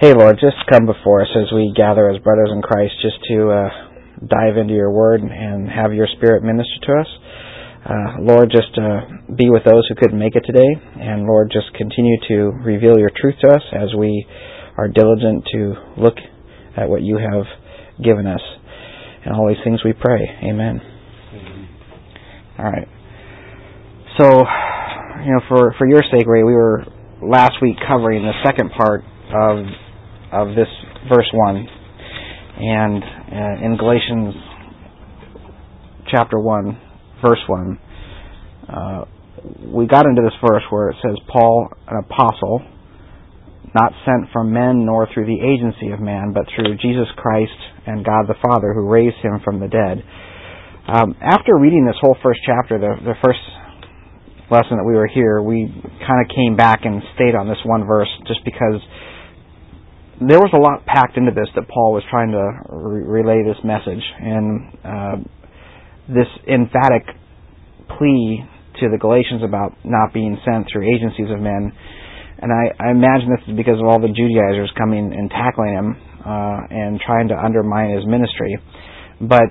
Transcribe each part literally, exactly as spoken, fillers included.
Hey, Lord, just come before us as we gather as brothers in Christ just to uh, dive into your word and have your Spirit minister to us. Uh, Lord, just uh, be with those who couldn't make it today. And Lord, just continue to reveal your truth to us as we are diligent to look at what you have given us. And all these things we pray. Amen. Mm-hmm. All right. So, you know, for, for your sake, Ray, we were last week covering the second part of of this verse one. And uh, in Galatians chapter one, verse one, uh, we got into this verse where it says, Paul, an apostle, not sent from men nor through the agency of man, but through Jesus Christ and God the Father who raised him from the dead. Um, after reading this whole first chapter, the, the first lesson that we were here, we kind of came back and stayed on this one verse just because there was a lot packed into this that Paul was trying to re- relay this message. And uh, this emphatic plea to the Galatians about not being sent through agencies of men. And I, I imagine this is because of all the Judaizers coming and tackling him uh, and trying to undermine his ministry. But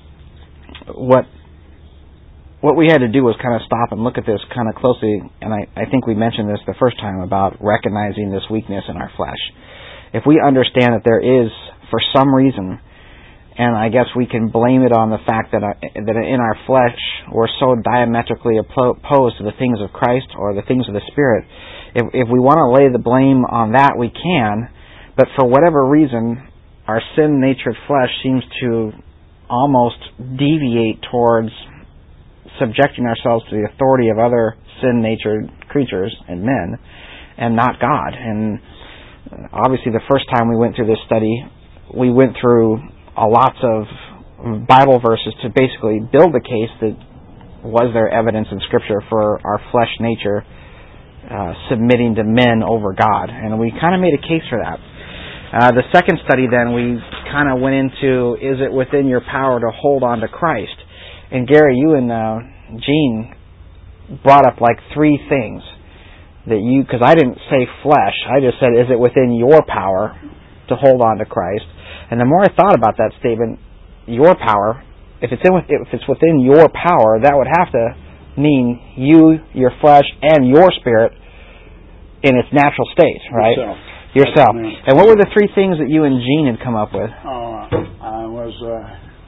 what what we had to do was kind of stop and look at this kind of closely. And I, I think we mentioned this the first time about recognizing this weakness in our flesh. If we understand that there is, for some reason, and I guess we can blame it on the fact that, our, that in our flesh we're so diametrically opposed to the things of Christ or the things of the Spirit, if, if we want to lay the blame on that, we can, but for whatever reason, our sin-natured flesh seems to almost deviate towards subjecting ourselves to the authority of other sin-natured creatures and men, and not God. And obviously, the first time we went through this study, we went through a lots of Bible verses to basically build the case that was there evidence in Scripture for our flesh nature uh, submitting to men over God. And we kind of made a case for that. Uh, the second study, then, we kind of went into, is it within your power to hold on to Christ? And Gary, you and uh, Gene brought up like three things. That you, because I didn't say flesh, I just said, is it within your power to hold on to Christ? And the more I thought about that statement, your power, if it's in, if it's within your power, that would have to mean you, your flesh, and your spirit in its natural state, right? Yourself. Yourself. And what were the three things that you and Gene had come up with? Uh, I was uh,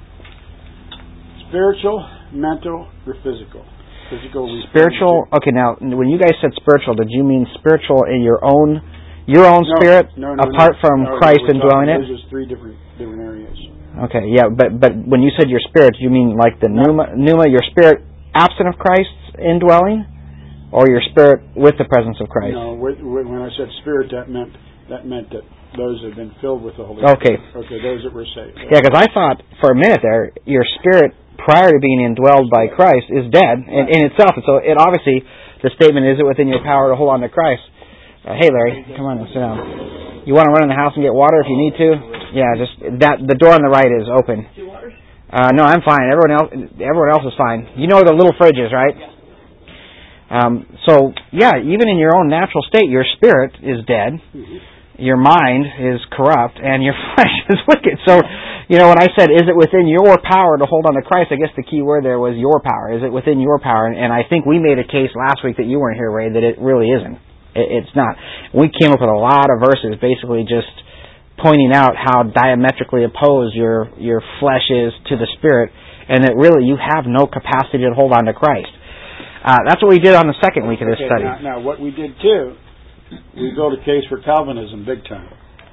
spiritual, mental, or physical. Spiritual. Okay, now when you guys said spiritual, did you mean spiritual in your own, your own no, spirit, no, no, apart no, from no, Christ no, indwelling it? Those are three different different areas. Okay, yeah, but but when you said your spirit, you mean like the no. pneuma, pneuma, your spirit absent of Christ's indwelling, or your spirit with the presence of Christ? No, when I said spirit, that meant that meant that those have been filled with the Holy okay. Spirit. Okay, those that were saved. Yeah, because I thought for a minute there, your spirit prior to being indwelled by Christ is dead in, in itself. And so it obviously, the statement, is it within your power to hold on to Christ? Uh, hey, Larry, come on and sit down. You want to run in the house and get water if you need to? Yeah, just that. The door on the right is open. Uh, no, I'm fine. Everyone else, everyone else is fine. You know where the little fridge is, right? Um, so, yeah, even in your own natural state, your spirit is dead. Your mind is corrupt, and your flesh is wicked. So, you know, when I said, is it within your power to hold on to Christ, I guess the key word there was your power. Is it within your power? And I think we made a case last week that you weren't here, Ray, that it really isn't. It's not. We came up with a lot of verses basically just pointing out how diametrically opposed your, your flesh is to the Spirit, and that really you have no capacity to hold on to Christ. Uh, that's what we did on the second week of this okay, study. Now, now, what we did too, we built a case for Calvinism big time.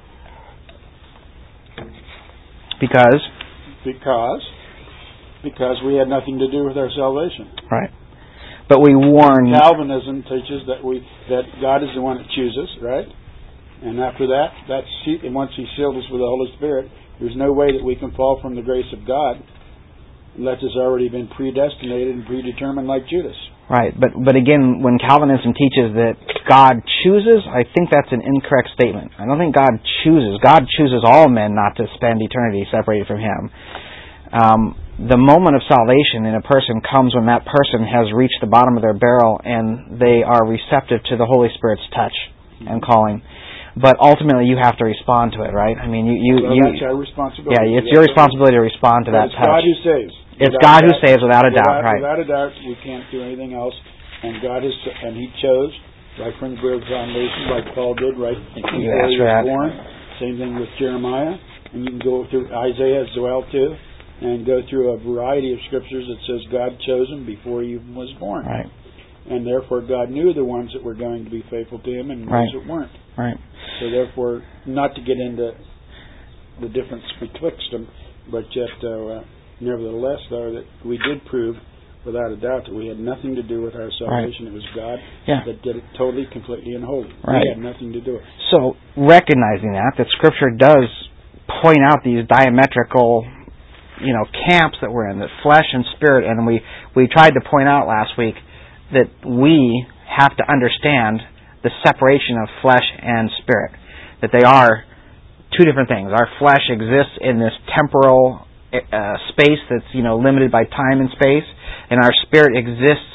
Because? Because because we had nothing to do with our salvation. Right. But we warn... Calvinism teaches that we that God is the one that chooses, right? And after that, that's and once He sealed us with the Holy Spirit, there's no way that we can fall from the grace of God unless it's already been predestinated and predetermined like Judas. Right, but but again, when Calvinism teaches that God chooses, I think that's an incorrect statement. I don't think God chooses. God chooses all men not to spend eternity separated from Him. Um, the moment of salvation in a person comes when that person has reached the bottom of their barrel and they are receptive to the Holy Spirit's touch and calling. but ultimately you have to respond to it, right? I mean, you, you, well, you that's our responsibility. Yeah, it's your responsibility to respond to that it's touch. God who saves. It's God who saves, without a doubt, without, right? Without a doubt, we can't do anything else. And God has, and He chose right from the birth foundation, like Paul did, right before He was born. Same thing with Jeremiah, and you can go through Isaiah as well too, and go through a variety of scriptures that says God chose him before he even was born. Right. And therefore God knew the ones that were going to be faithful to Him and right. those that weren't. Right. So therefore, not to get into the difference betwixt them, but yet, uh, nevertheless, though, that we did prove, without a doubt, that we had nothing to do with our salvation. Right. It was God yeah. that did it totally, completely, and wholly. Right. We had nothing to do with it. So, recognizing that, that Scripture does point out these diametrical, you know, camps that we're in, that flesh and spirit, and we, we tried to point out last week that we have to understand the separation of flesh and spirit, that they are two different things. Our flesh exists in this temporal uh, space that's, you know, limited by time and space, and our spirit exists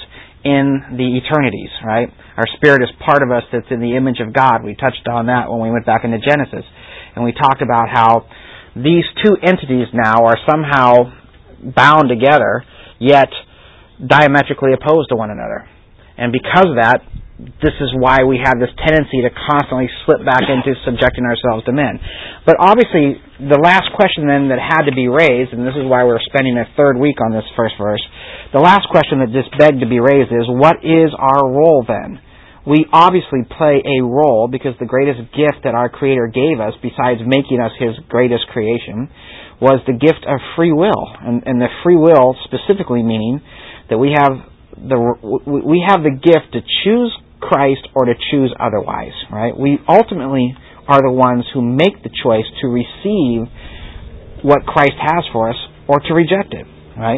in the eternities, right? Our spirit is part of us that's in the image of God. We touched on that when we went back into Genesis, and we talked about how these two entities now are somehow bound together, yet diametrically opposed to one another. And because of that, this is why we have this tendency to constantly slip back into subjecting ourselves to men. But obviously, the last question then that had to be raised, and this is why we're spending a third week on this first verse, the last question that just begged to be raised is, what is our role then? We obviously play a role because the greatest gift that our Creator gave us, besides making us His greatest creation, was the gift of free will. And, and the free will specifically meaning that we have the we have the gift to choose Christ or to choose otherwise, right? We ultimately are the ones who make the choice to receive what Christ has for us or to reject it, right?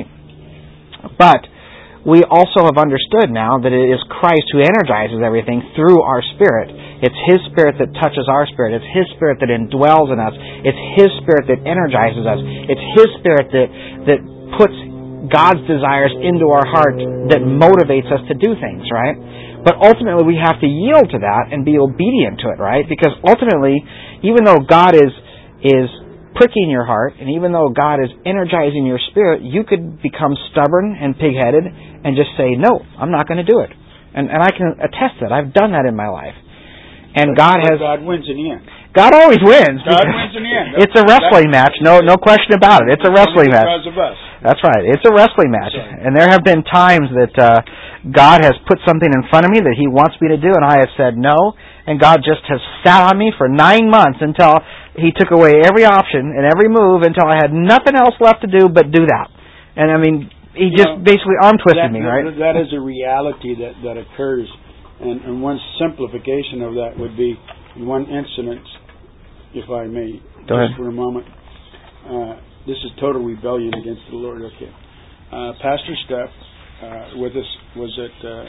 But we also have understood now that it is Christ who energizes everything through our spirit. It's His Spirit that touches our spirit. It's His Spirit that indwells in us. It's His Spirit that energizes us. It's His Spirit that that puts God's desires into our heart, that motivates us to do things, right? But ultimately we have to yield to that and be obedient to it, right? Because ultimately, even though God is is pricking your heart, and even though God is energizing your spirit, you could become stubborn and pig-headed and just say, no, I'm not going to do it. And and I can attest that. I've done that in my life. And but, God but has... God wins in the end. God always wins. God wins in the end. It's a wrestling match. No no question about it. It's a wrestling match. Because of us. That's right. It's a wrestling match. And there have been times that uh, God has put something in front of me that He wants me to do, and I have said no, and God just has sat on me for nine months until He took away every option and every move until I had nothing else left to do but do that. And I mean, He you just know, basically arm twisted that, me, right? That is a reality that, that occurs, and, and one simplification of that would be one incident, if I may, Go just ahead. for a moment. Uh, this is total rebellion against the Lord. Okay, uh, Pastor Steph uh, with us was at uh,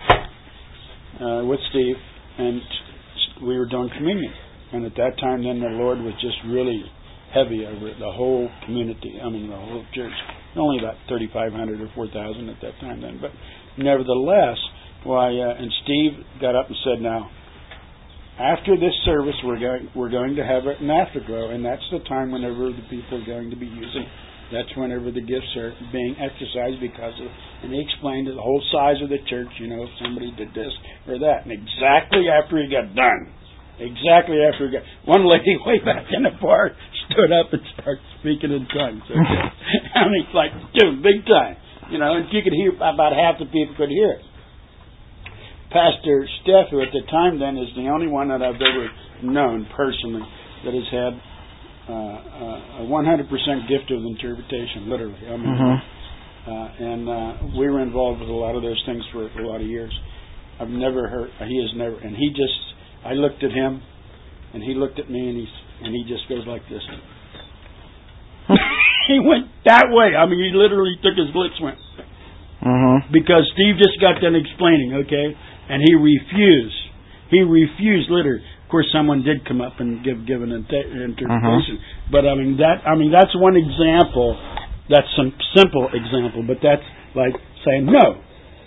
uh, with Steve, and we were doing communion. And at that time, then the Lord was just really heavy over the whole community. I mean, the whole church. Only about thirty-five hundred or four thousand at that time then, but nevertheless, why? Uh, and Steve got up and said, "Now, after this service, we're going we're going to have an afterglow, and that's the time whenever the people are going to be using. That's whenever the gifts are being exercised because of." And he explained the whole size of the church. You know, if somebody did this or that, and exactly after he got done, exactly after he got, one lady way back in the bar stood up and started speaking in tongues. Okay? I mean, like, dude, big time. You know, and you could hear about half the people could hear it. Pastor Steph, who at the time then is the only one that I've ever known personally that has had uh, a one hundred percent gift of interpretation, literally. I mean, mm-hmm. uh, and uh, we were involved with a lot of those things for a lot of years. I've never heard. He has never, and he just. I looked at him, and he looked at me, and he and he just goes like this. He went that way. I mean, he literally took his lips went. Mm-hmm. Because Steve just got done explaining, okay, and he refused. He refused, literally. Of course, someone did come up and give give an inter- interpretation, mm-hmm. but I mean that. I mean that's one example. That's some simple example, but that's like saying no.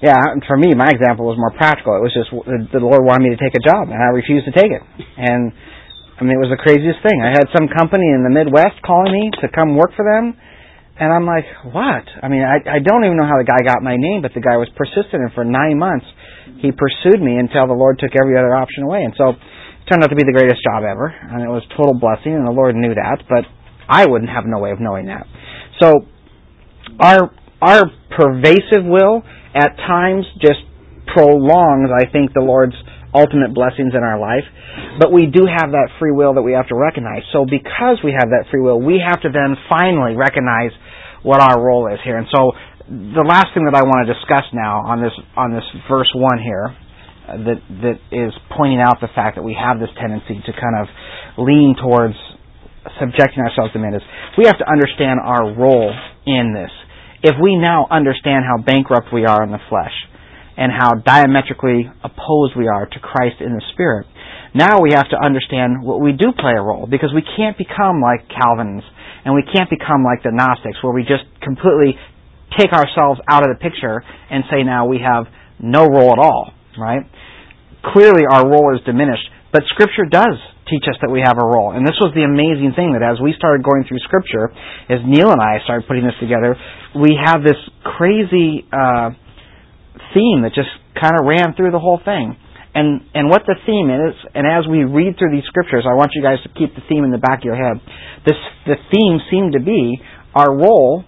Yeah, for me, my example was more practical. It was just the Lord wanted me to take a job, and I refused to take it. And, I mean, it was the craziest thing. I had some company in the Midwest calling me to come work for them, and I'm like, what? I mean, I, I don't even know how the guy got my name, but the guy was persistent, and for nine months, he pursued me until the Lord took every other option away. And so, it turned out to be the greatest job ever, and it was a total blessing, and the Lord knew that, but I wouldn't have no way of knowing that. So, our our pervasive will at times just prolongs, I think, the Lord's ultimate blessings in our life. But we do have that free will that we have to recognize. So because we have that free will, we have to then finally recognize what our role is here. And so the last thing that I want to discuss now on this on this verse one here, uh, that that is pointing out the fact that we have this tendency to kind of lean towards subjecting ourselves to men, is we have to understand our role in this. If we now understand how bankrupt we are in the flesh and how diametrically opposed we are to Christ in the Spirit, now we have to understand what we do play a role, because we can't become like Calvinists and we can't become like the Gnostics, where we just completely take ourselves out of the picture and say now we have no role at all, right? Clearly our role is diminished, but Scripture does teach us that we have a role. And this was the amazing thing, that as we started going through Scripture, as Neil and I started putting this together, we have this crazy uh, theme that just kind of ran through the whole thing. And and what the theme is, and as we read through these Scriptures, I want you guys to keep the theme in the back of your head. This the theme seemed to be, our role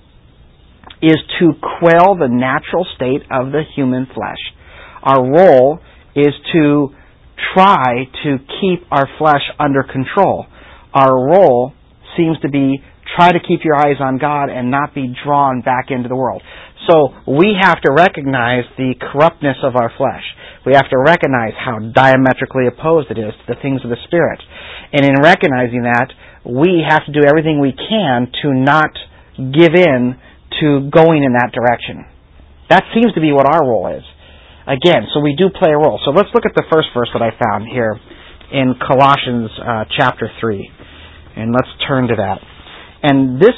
is to quell the natural state of the human flesh. Our role is to try to keep our flesh under control. Our role seems to be try to keep your eyes on God and not be drawn back into the world. So we have to recognize the corruptness of our flesh. We have to recognize how diametrically opposed it is to the things of the Spirit. And in recognizing that, we have to do everything we can to not give in to going in that direction. That seems to be what our role is. Again, so we do play a role. So let's look at the first verse that I found here in Colossians uh, chapter three. And let's turn to that. And this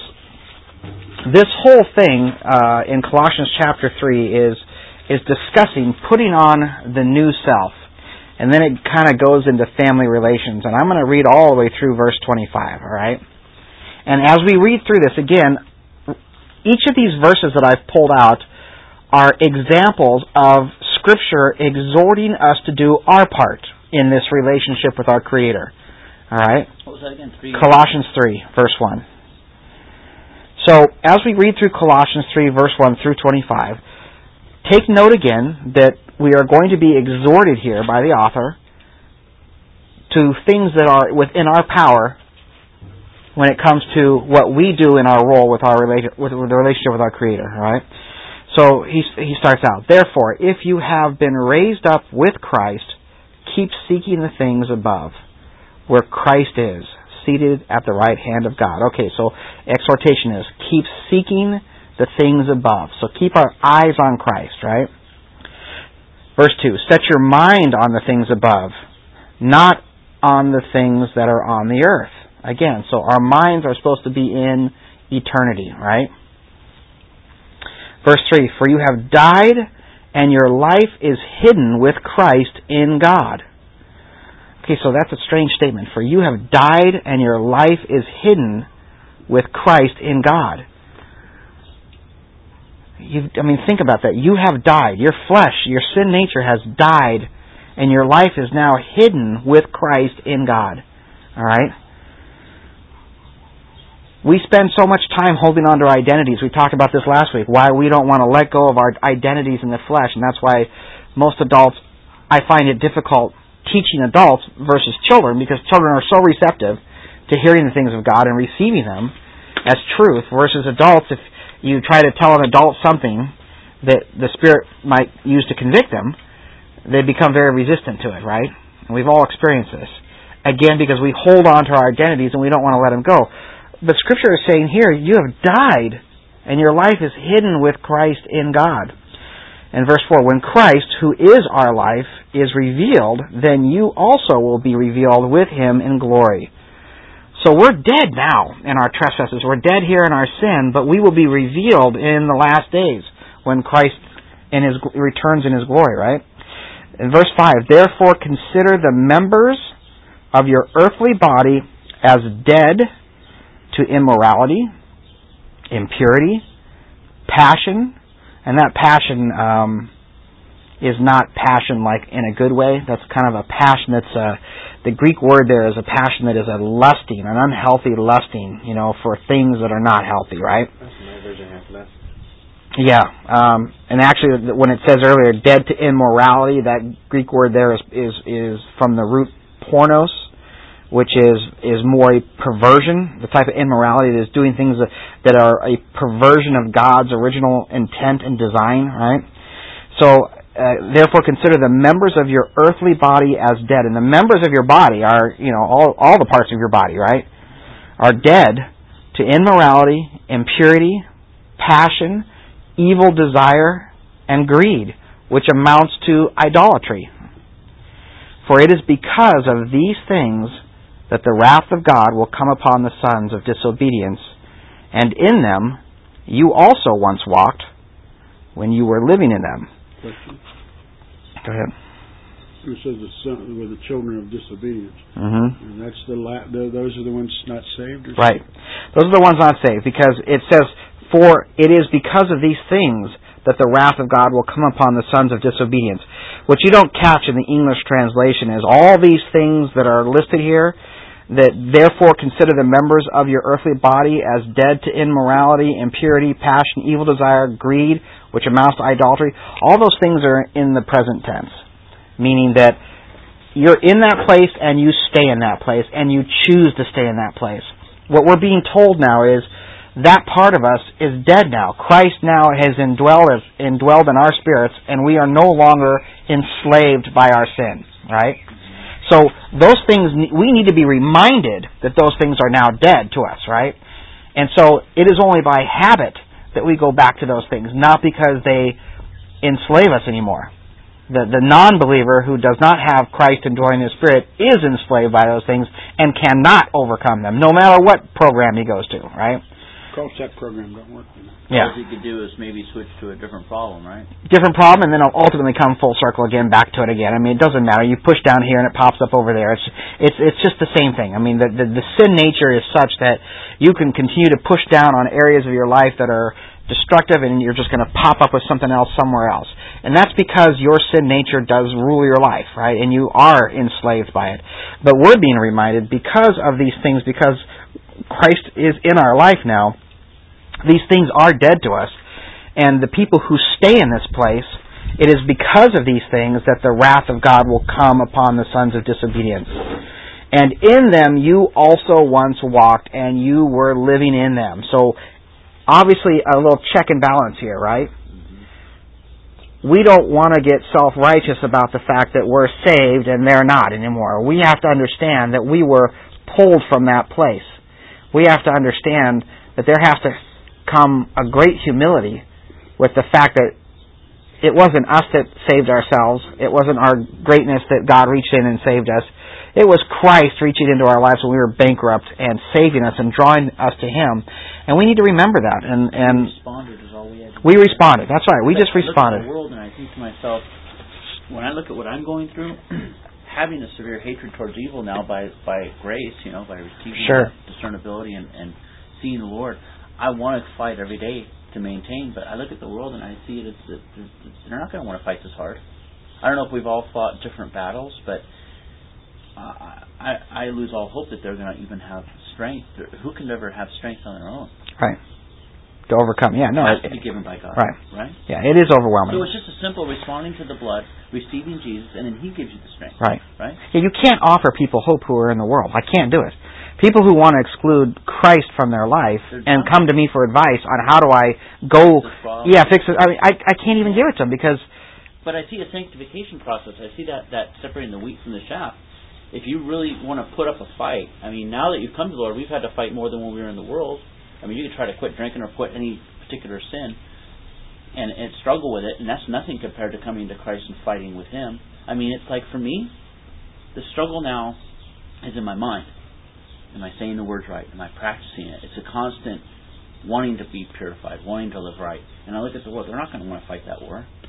this whole thing uh, in Colossians chapter three is is discussing putting on the new self. And then it kind of goes into family relations. And I'm going to read all the way through verse twenty-five, all right? And as we read through this, again, each of these verses that I've pulled out are examples of Scripture exhorting us to do our part in this relationship with our Creator. All right? What was that again? Three. Colossians three, verse one. So, as we read through Colossians three, verse one through twenty-five, take note again that we are going to be exhorted here by the author to things that are within our power when it comes to what we do in our role with our relation, with, with the relationship with our Creator. All right? So he he starts out, therefore, if you have been raised up with Christ, keep seeking the things above, where Christ is, seated at the right hand of God. Okay, so exhortation is, keep seeking the things above. So keep our eyes on Christ, right? Verse two, set your mind on the things above, not on the things that are on the earth. Again, so our minds are supposed to be in eternity, right? Verse three, for you have died, and your life is hidden with Christ in God. Okay, so that's a strange statement. For you have died, and your life is hidden with Christ in God. You, I mean, think about that. You have died. Your flesh, your sin nature has died, and your life is now hidden with Christ in God. All right? We spend so much time holding on to our identities. We talked about this last week, why we don't want to let go of our identities in the flesh. And that's why most adults, I find it difficult teaching adults versus children, because children are so receptive to hearing the things of God and receiving them as truth, versus adults, if you try to tell an adult something that the Spirit might use to convict them, they become very resistant to it, right? And we've all experienced this. Again, because we hold on to our identities and we don't want to let them go. But Scripture is saying here, you have died, and your life is hidden with Christ in God. And verse four, when Christ, who is our life, is revealed, then you also will be revealed with Him in glory. So we're dead now in our trespasses. We're dead here in our sin, but we will be revealed in the last days when Christ in His returns in His glory, right? In verse five, therefore consider the members of your earthly body as dead to immorality, impurity, passion, and that passion um, is not passion like in a good way. That's kind of a passion that's a, the Greek word there is a passion that is a lusting, an unhealthy lusting, you know, for things that are not healthy, right? That's my version has lust. Yeah, um, and actually when it says earlier, dead to immorality, that Greek word there is is, is from the root pornos, which is, is more a perversion, the type of immorality that is doing things that, that are a perversion of God's original intent and design, right? So, uh, therefore consider the members of your earthly body as dead. And the members of your body are, you know, all, all the parts of your body, right? Are dead to immorality, impurity, passion, evil desire, and greed, which amounts to idolatry. For it is because of these things that the wrath of God will come upon the sons of disobedience, and in them you also once walked when you were living in them. Question. Go ahead. It says the son were the children of disobedience, mm-hmm. and that's the la- those are the ones not saved. Or right. Those are the ones not saved, because it says, "For it is because of these things that the wrath of God will come upon the sons of disobedience." What you don't catch in the English translation is all these things that are listed here, that therefore consider the members of your earthly body as dead to immorality, impurity, passion, evil desire, greed, which amounts to idolatry. All those things are in the present tense, meaning that you're in that place and you stay in that place and you choose to stay in that place. What we're being told now is that part of us is dead now. Christ now has indwelled us, indwelled in our spirits, and we are no longer enslaved by our sin, right? So those things, we need to be reminded that those things are now dead to us, right? And so it is only by habit that we go back to those things, not because they enslave us anymore. The, the non-believer who does not have Christ indwelling in his spirit is enslaved by those things and cannot overcome them, no matter what program he goes to, right? Cross-check program don't work. Yeah. All he could do is maybe switch to a different problem, right? Different problem, and then it'll ultimately come full circle again, back to it again. I mean, it doesn't matter. You push down here and it pops up over there. It's it's it's just the same thing. I mean, the, the the sin nature is such that you can continue to push down on areas of your life that are destructive, and you're just going to pop up with something else somewhere else. And that's because your sin nature does rule your life, right? And you are enslaved by it. But we're being reminded, because of these things, because Christ is in our life now, these things are dead to us. And the people who stay in this place, it is because of these things that the wrath of God will come upon the sons of disobedience. And in them you also once walked, and you were living in them. So, obviously, a little check and balance here, right? Mm-hmm. We don't want to get self-righteous about the fact that we're saved and they're not anymore. We have to understand that we were pulled from that place. We have to understand that there has to come a great humility with the fact that it wasn't us that saved ourselves. It wasn't our greatness that God reached in and saved us. It was Christ reaching into our lives when we were bankrupt and saving us and drawing us to Him. And we need to remember that. And, and we responded is all we had to do. We responded. That's right. We but just I responded. I look at the world and I think to myself, when I look at what I'm going through, having a severe hatred towards evil now by, by grace, you know, by receiving sure. discernibility and, and seeing the Lord, I want to fight every day to maintain. But I look at the world and I see it as that they're not going to want to fight this hard. I don't know if we've all fought different battles, but Uh, I, I lose all hope that they're going to even have strength. Who can ever have strength on their own? Right. To overcome. Yeah, no. It has to be given by God. Right. Right? Yeah, it is overwhelming. So it's just a simple responding to the blood, receiving Jesus, and then He gives you the strength. Right. Right? Yeah, you can't offer people hope who are in the world. I can't do it. People who want to exclude Christ from their life and come to me for advice on how do I go, yeah, fix it. I mean, I, I can't even give it to them because. But I see a sanctification process. I see that, that separating the wheat from the chaff. If you really want to put up a fight, I mean, now that you've come to the Lord, we've had to fight more than when we were in the world. I mean, you could try to quit drinking or quit any particular sin and, and struggle with it, and that's nothing compared to coming to Christ and fighting with Him. I mean, it's like, for me, the struggle now is in my mind. Am I saying the words right? Am I practicing it? It's a constant wanting to be purified, wanting to live right. And I look at the world, they're not going to want to fight that war.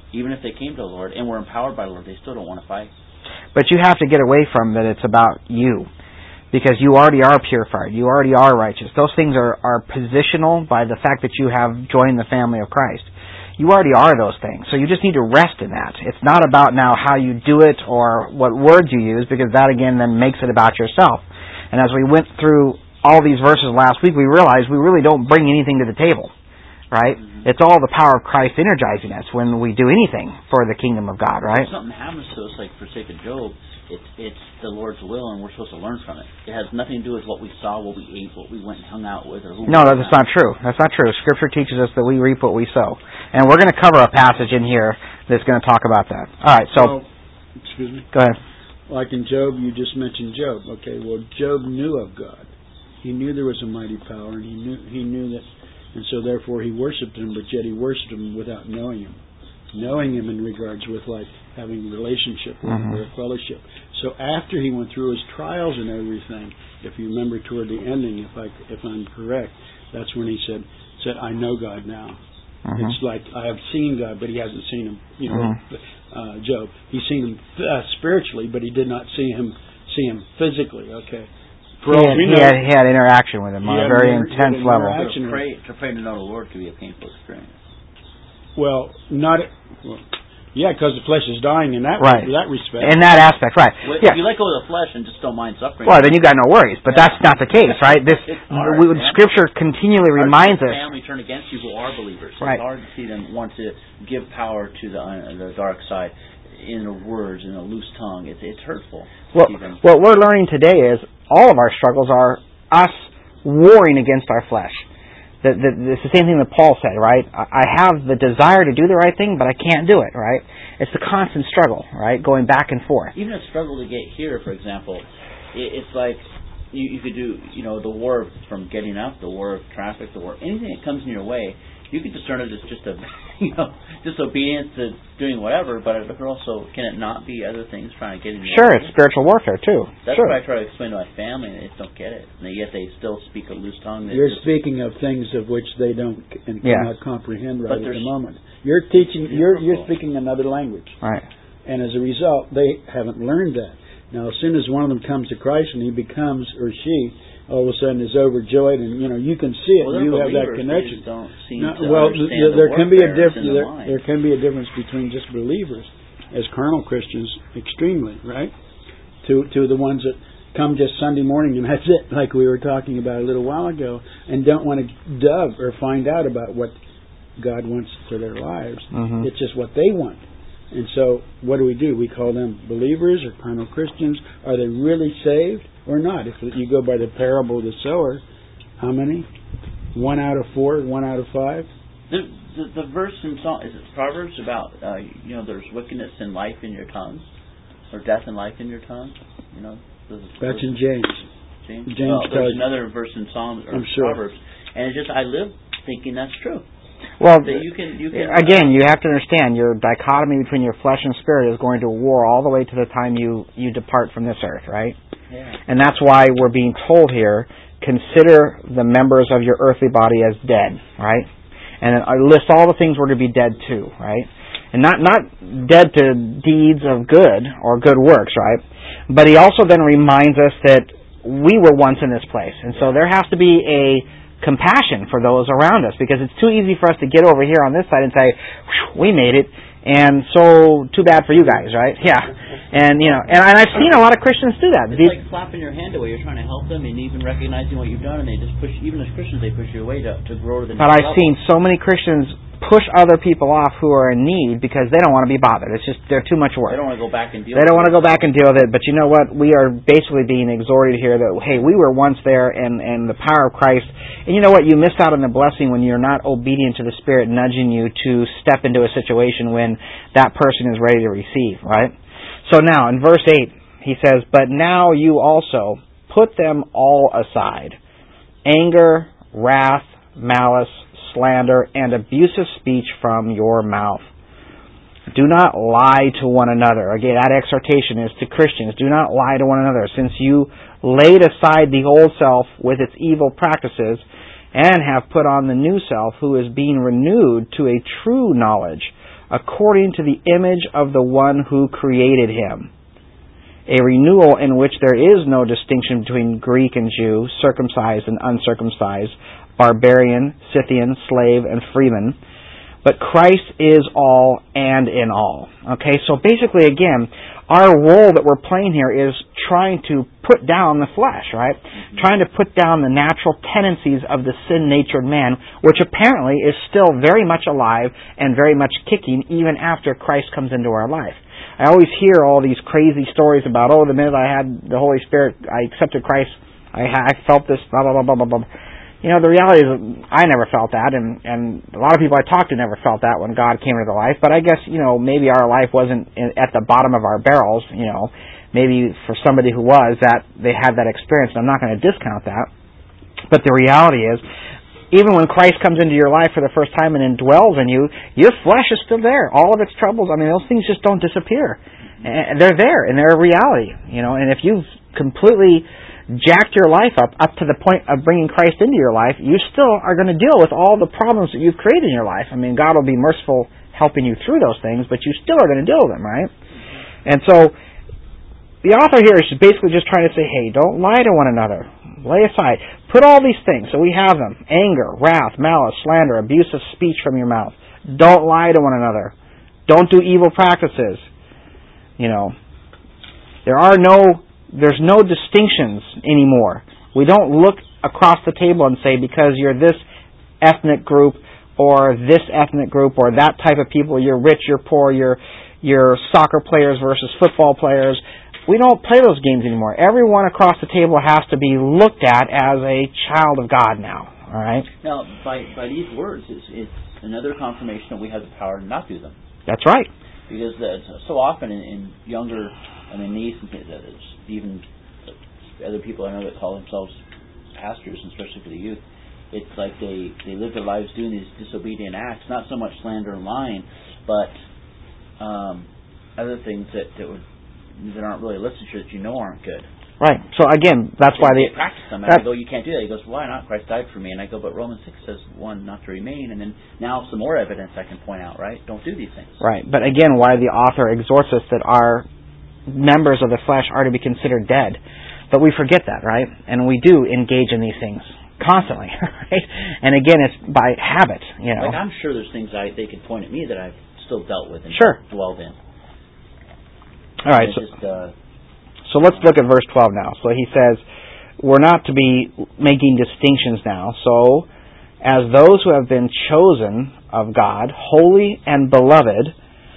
even if they came to the Lord and were empowered by the Lord, they still don't want to fight. But you have to get away from that it's about you. Because you already are purified. You already are righteous. Those things are, are positional by the fact that you have joined the family of Christ. You already are those things. So you just need to rest in that. It's not about now how you do it or what words you use, because that again then makes it about yourself. And as we went through all these verses last week, we realized we really don't bring anything to the table. Right? Mm-hmm. It's all the power of Christ energizing us when we do anything for the kingdom of God, right? If something happens to us, like for sake of Job, it's it's the Lord's will, and we're supposed to learn from it. It has nothing to do with what we saw, what we ate, what we went and hung out with, or who. No, that's not true. That's not true. Scripture teaches us that we reap what we sow, and we're going to cover a passage in here that's going to talk about that. All right, so well, excuse me. Go ahead. Like in Job, you just mentioned Job. Okay, well, Job knew of God. He knew there was a mighty power, and he knew he knew that, and so therefore he worshipped Him. But yet he worshipped Him without knowing Him, knowing Him in regards with like having a relationship with Him or a fellowship. So after he went through his trials and everything, if you remember toward the ending, if I if I'm correct, that's when he said said I know God now. Mm-hmm. It's like I have seen God, but he hasn't seen Him. You know, mm-hmm. uh, Job. He's seen Him uh, spiritually, but he did not see Him see Him physically. Okay. For he, had, he, had, he had interaction with Him on a very an, intense level. To pray, to pray to know the Lord can be a painful experience. Well, not. Well, yeah, because the flesh is dying in that right. that respect. In that aspect, right. Well, yeah. If you let go of the flesh and just don't mind suffering... Well, then you got no worries. But yeah. that's not the case, right? This hard, we, Scripture continually hard reminds to us... family turn against you who are believers. Right. It's hard to see them want to give power to the, uh, the dark side in their words, in a loose tongue. It's, it's hurtful. Well, what we're learning today is all of our struggles are us warring against our flesh. The, the, it's the same thing that Paul said, right? I have the desire to do the right thing, but I can't do it, right? It's the constant struggle, right? Going back and forth. Even a struggle to get here, for example, it, it's like you, you could do, you know, the war from getting up, the war of traffic, the war, anything that comes in your way, you can discern it as just a, you know, disobedience to doing whatever, but it also, can it not be other things trying to get in your Sure, way? it's spiritual warfare, too. That's sure. what I try to explain to my family, and they just don't get it. And yet they still speak a loose tongue. You're just, speaking of things of which they don't and yeah. cannot comprehend right at the moment. You're teaching, you're you're speaking another language. Right. And as a result, they haven't learned that. Now, as soon as one of them comes to Christ and he becomes, or she, all of a sudden is overjoyed, and you know you can see it. Well, you have that connection. Don't seem now, to well, understand th- the there can be a difference. the There, there can be a difference between just believers, as carnal Christians, extremely right, to to the ones that come just Sunday morning and that's it, like we were talking about a little while ago, and don't want to dug or find out about what God wants for their lives. Mm-hmm. It's just what they want. And so, what do we do? We call them believers or carnal Christians. Are they really saved or not? If you go by the parable of the sower, how many? One out of four, one out of five? The the, the verse in Psalm, is it Proverbs about, uh, you know, there's wickedness and life in your tongue, or death and life in your tongue? You know, the, That's in James. James. James well, there's tells, another verse in Psalms or I'm sure. Proverbs, and it's just I live thinking that's true. Well, that you can, you can, again, you have to understand your dichotomy between your flesh and spirit is going to war all the way to the time you, you depart from this earth, right? Yeah. And that's why we're being told here, consider the members of your earthly body as dead, right? And I list all the things we're to be dead to, right? And not, not dead to deeds of good or good works, right? But he also then reminds us that we were once in this place. And so there has to be a compassion for those around us, because it's too easy for us to get over here on this side and say, we made it, and so too bad for you guys, right? Yeah. And, you know, and I've seen a lot of Christians do that. It's like slapping your hand away. You're trying to help them and even recognizing what you've done, and they just push, even as Christians, they push you away to, to grow to the next level. But I've level. seen so many Christians push other people off who are in need because they don't want to be bothered. It's just, they're too much work. They don't want to go back and deal They with don't it. want to go back and deal with it, but you know what? We are basically being exhorted here that, hey, we were once there, and, and the power of Christ, and you know what? You missed out on the blessing when you're not obedient to the Spirit nudging you to step into a situation when that person is ready to receive, right? So now, in verse eight, he says, but now you also put them all aside. Anger, wrath, malice, slander, and abusive speech from your mouth. Do not lie to one another. Again, that exhortation is to Christians. Do not lie to one another, since you laid aside the old self with its evil practices and have put on the new self, who is being renewed to a true knowledge according to the image of the one who created him. A renewal in which there is no distinction between Greek and Jew, circumcised and uncircumcised, barbarian, Scythian, slave, and freeman. But Christ is all and in all. Okay, so basically, again, our role that we're playing here is trying to put down the flesh, right? Mm-hmm. Trying to put down the natural tendencies of the sin-natured man, which apparently is still very much alive and very much kicking even after Christ comes into our life. I always hear all these crazy stories about, oh, the minute I had the Holy Spirit, I accepted Christ, I, I felt this, blah, blah, blah, blah, blah. You know, the reality is I never felt that, and, and a lot of people I talked to never felt that when God came into their life. But I guess, you know, maybe our life wasn't in, at the bottom of our barrels, you know. Maybe for somebody who was, that they had that experience, and I'm not going to discount that. But the reality is, even when Christ comes into your life for the first time and indwells in you, your flesh is still there. All of its troubles, I mean, those things just don't disappear. And they're there, and they're a reality, you know. And if you've completely jacked your life up, up to the point of bringing Christ into your life, you still are going to deal with all the problems that you've created in your life. I mean, God will be merciful helping you through those things, but you still are going to deal with them, right? And so, the author here is basically just trying to say, hey, don't lie to one another. Lay aside. Put all these things, so we have them. Anger, wrath, malice, slander, abusive speech from your mouth. Don't lie to one another. Don't do evil practices. You know, there are no, there's no distinctions anymore. We don't look across the table and say, because you're this ethnic group or this ethnic group or that type of people, you're rich, you're poor, you're, you're soccer players versus football players. We don't play those games anymore. Everyone across the table has to be looked at as a child of God now. All right? Now, by by these words, it's, it's another confirmation that we have the power to not do them. That's right. Because uh, so often in, in younger, I mean, niece and even other people I know that call themselves pastors, and especially for the youth, it's like they, they live their lives doing these disobedient acts, not so much slander and lying, but um, other things that, that would that aren't really listed here that you know aren't good. Right. So again, that's why they practice them. And I go, you can't do that. He goes, why not? Christ died for me. And I go, but Romans six says, one, not to remain. And then now some more evidence I can point out, right? Don't do these things. Right. But again, why the author exhorts us that our members of the flesh are to be considered dead. But we forget that, right? And we do engage in these things constantly, right? And again, it's by habit, you know. Like I'm sure there's things I they could point at me that I've still dealt with and sure. dwelled in. All right, so, just, uh, so let's look at verse twelve now. So he says, we're not to be making distinctions now. So, as those who have been chosen of God, holy and beloved,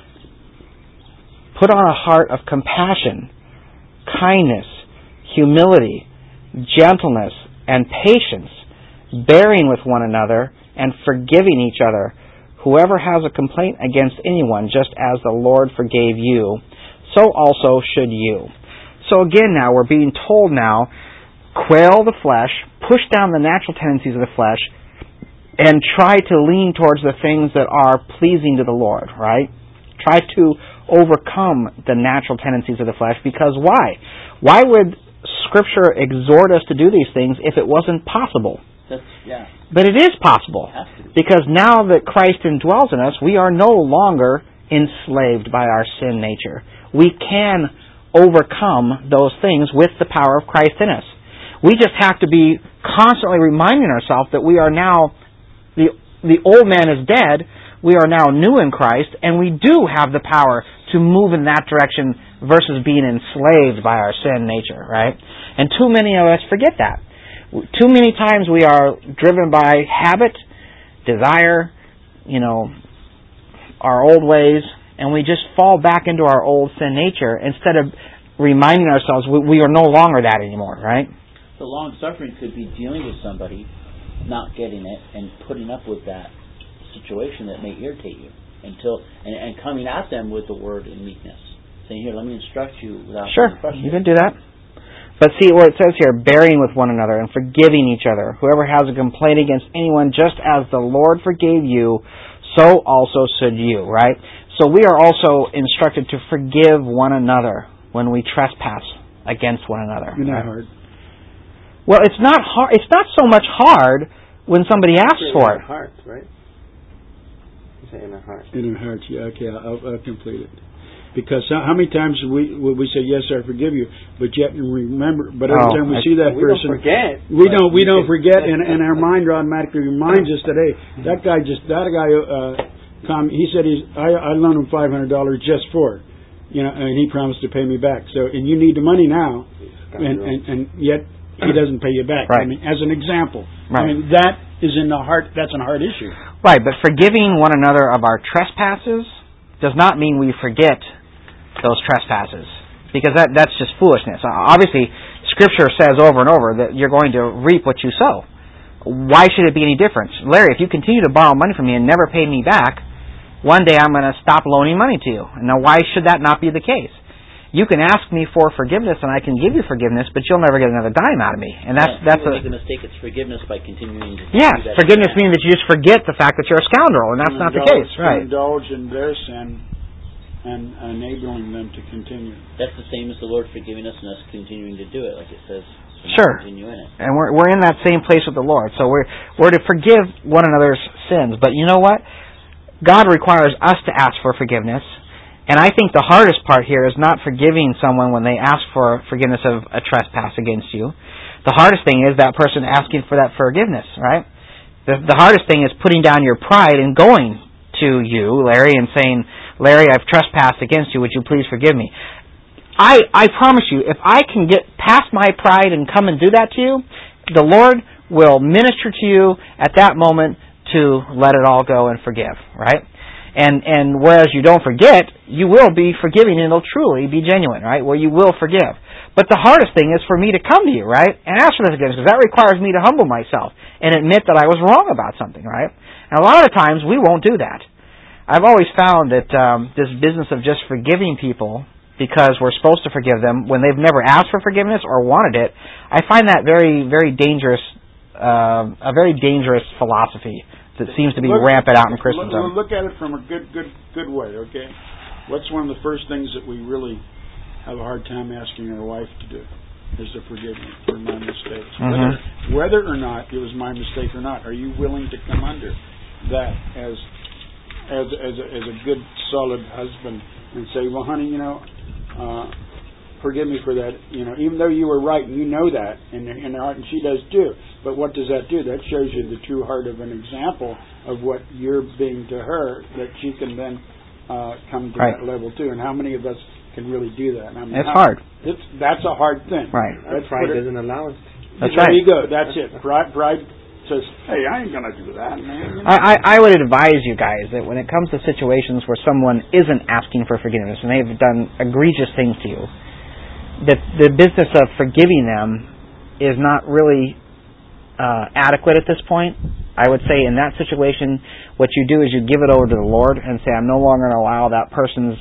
put on a heart of compassion, kindness, humility, gentleness, and patience, bearing with one another and forgiving each other. Whoever has a complaint against anyone, just as the Lord forgave you, so also should you. So again now, we're being told now, quail the flesh, push down the natural tendencies of the flesh, and try to lean towards the things that are pleasing to the Lord, right? Try to overcome the natural tendencies of the flesh, because why? Why would Scripture exhort us to do these things if it wasn't possible? That's, yeah. But it is possible, because now that Christ indwells in us, we are no longer enslaved by our sin nature. We can overcome those things with the power of Christ in us. We just have to be constantly reminding ourselves that we are now, the the old man is dead, we are now new in Christ, and we do have the power to move in that direction versus being enslaved by our sin nature, right? And too many of us forget that. Too many times we are driven by habit, desire, you know, our old ways, and we just fall back into our old sin nature instead of reminding ourselves we, we are no longer that anymore, right? So long suffering could be dealing with somebody, not getting it, and putting up with that situation that may irritate you, until and, and coming at them with the word in meekness, saying, "Here, let me instruct you without." Sure, you can do that. But see what it says here: bearing with one another and forgiving each other. Whoever has a complaint against anyone, just as the Lord forgave you, so also should you. Right. So we are also instructed to forgive one another when we trespass against one another. You're not hard. Well, it's not hard. It's not so much hard when somebody asks for it. Heart, right? say in our heart. In our hearts, yeah. Okay, I'll, I'll complete it. Because how many times we we say, yes, I forgive you, but yet remember, but every oh, time we I, see that we person, don't forget, we don't we don't forget, and, and our mind automatically reminds us that, hey, that guy just that guy, uh, com, he said he's I I loaned him five hundred dollars just for it, you know, and he promised to pay me back. So, and you need the money now, and and, and yet he doesn't pay you back. Right. I mean, as an example, right. I mean that is in the heart. That's a hard issue. Right, but forgiving one another of our trespasses does not mean we forget those trespasses, because that that's just foolishness. Obviously, Scripture says over and over that you're going to reap what you sow. Why should it be any different? Larry, if you continue to borrow money from me and never pay me back, one day I'm going to stop loaning money to you. Now, why should that not be the case? You can ask me for forgiveness, and I can give you forgiveness, but you'll never get another dime out of me. And that's yeah, that's a make a mistake. It's forgiveness by continuing to yes. do that. Forgiveness means that you just forget the fact that you're a scoundrel, and that's to not indulge, the case, right? To indulge in their sin and enabling them to continue. That's the same as the Lord forgiving us and us continuing to do it, like it says. Sure. Continue in it. And we're we're in that same place with the Lord, so we're we're to forgive one another's sins. But you know what? God requires us to ask for forgiveness, and I think the hardest part here is not forgiving someone when they ask for forgiveness of a trespass against you. The hardest thing is that person asking for that forgiveness, right? The the hardest thing is putting down your pride and going to you, Larry, and saying, Larry, I've trespassed against you. Would you please forgive me? I, I promise you, if I can get past my pride and come and do that to you, the Lord will minister to you at that moment to let it all go and forgive, right? And and whereas you don't forget, you will be forgiving and it'll truly be genuine, right? Where you will forgive. But the hardest thing is for me to come to you, right? And ask for this forgiveness, because that requires me to humble myself and admit that I was wrong about something, right? And a lot of times we won't do that. I've always found that um, this business of just forgiving people because we're supposed to forgive them when they've never asked for forgiveness or wanted it, I find that very, very dangerous, uh, a very dangerous philosophy that seems to be look, rampant out in Christendom. Look at it from a good, good, good way. Okay, what's one of the first things that we really have a hard time asking our wife to do? Is to forgive me for my mistakes, Mm-hmm. whether, whether or not it was my mistake or not. Are you willing to come under that as as as a, as a good, solid husband and say, well, honey, you know, uh, forgive me for that. You know, even though you were right and you know that in in her heart, and she does too. But what does that do? That shows you the true heart of an example of what you're being to her, that she can then uh, come to right. that level too. And how many of us can really do that? I mean, it's how, hard. It's that's a hard thing. Right. Our pride doesn't allow us. That's there right. you go. That's it. Pride, pride says, hey, I ain't going to do that, man. You know? I, I would advise you guys that when it comes to situations where someone isn't asking for forgiveness and they've done egregious things to you, that the business of forgiving them is not really uh, adequate at this point. I would say in that situation, what you do is you give it over to the Lord and say, I'm no longer going to allow that person's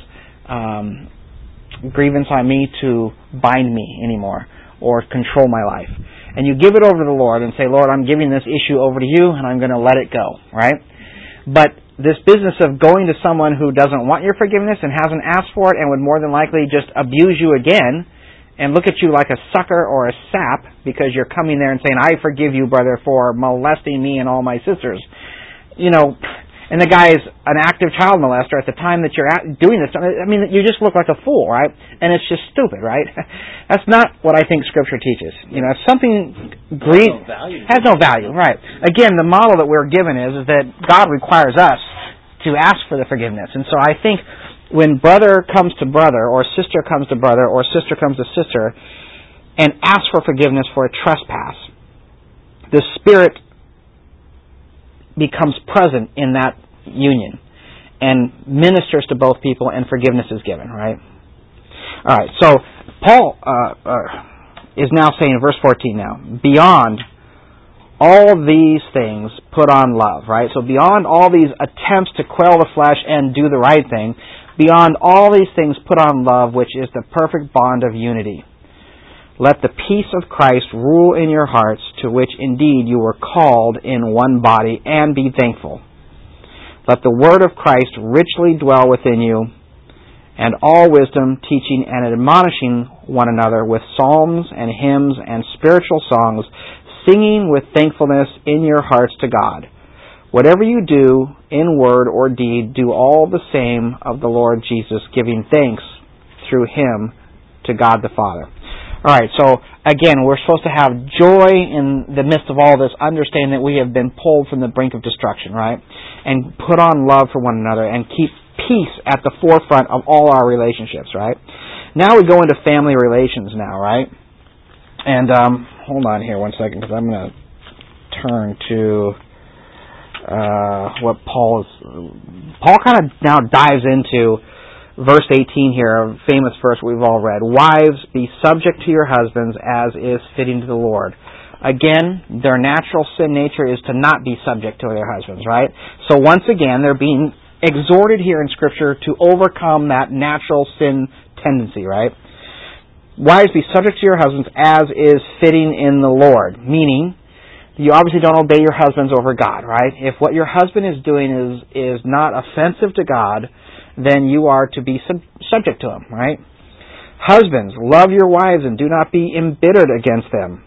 um, grievance on me to bind me anymore or control my life. And you give it over to the Lord and say, Lord, I'm giving this issue over to you and I'm going to let it go, right? But this business of going to someone who doesn't want your forgiveness and hasn't asked for it and would more than likely just abuse you again and look at you like a sucker or a sap because you're coming there and saying, I forgive you, brother, for molesting me and all my sisters. You know, and the guy is an active child molester at the time that you're at doing this. I mean, you just look like a fool, right? And it's just stupid, right? That's not what I think Scripture teaches. You know, if something grief has no value, has no value, right? Again, the model that we're given is, is that God requires us to ask for the forgiveness. And so I think when brother comes to brother, or sister comes to brother, or sister comes to sister, and asks for forgiveness for a trespass, the Spirit becomes present in that union and ministers to both people, and forgiveness is given, right? All right, so Paul uh, uh, is now saying in verse fourteen now, beyond all these things put on love, right? So beyond all these attempts to quell the flesh and do the right thing, beyond all these things put on love, which is the perfect bond of unity. Let the peace of Christ rule in your hearts, to which indeed you were called in one body, and be thankful. Let the word of Christ richly dwell within you, and all wisdom, teaching and admonishing one another with psalms and hymns and spiritual songs, singing with thankfulness in your hearts to God. Whatever you do, in word or deed, do all the same of the Lord Jesus, giving thanks through Him to God the Father. All right, so again, we're supposed to have joy in the midst of all this, understanding that we have been pulled from the brink of destruction, right? And put on love for one another and keep peace at the forefront of all our relationships, right? Now we go into family relations now, right? And um, hold on here one second, because I'm going to turn to uh, what Paul is... Paul kind of now dives into verse eighteen here, a famous verse we've all read. Wives, be subject to your husbands as is fitting to the Lord. Again, their natural sin nature is to not be subject to their husbands, right? So once again, they're being exhorted here in Scripture to overcome that natural sin tendency, right? Wives, be subject to your husbands as is fitting in the Lord. Meaning, you obviously don't obey your husbands over God, right? If what your husband is doing is, is not offensive to God, then you are to be sub- subject to him, right? Husbands, love your wives and do not be embittered against them.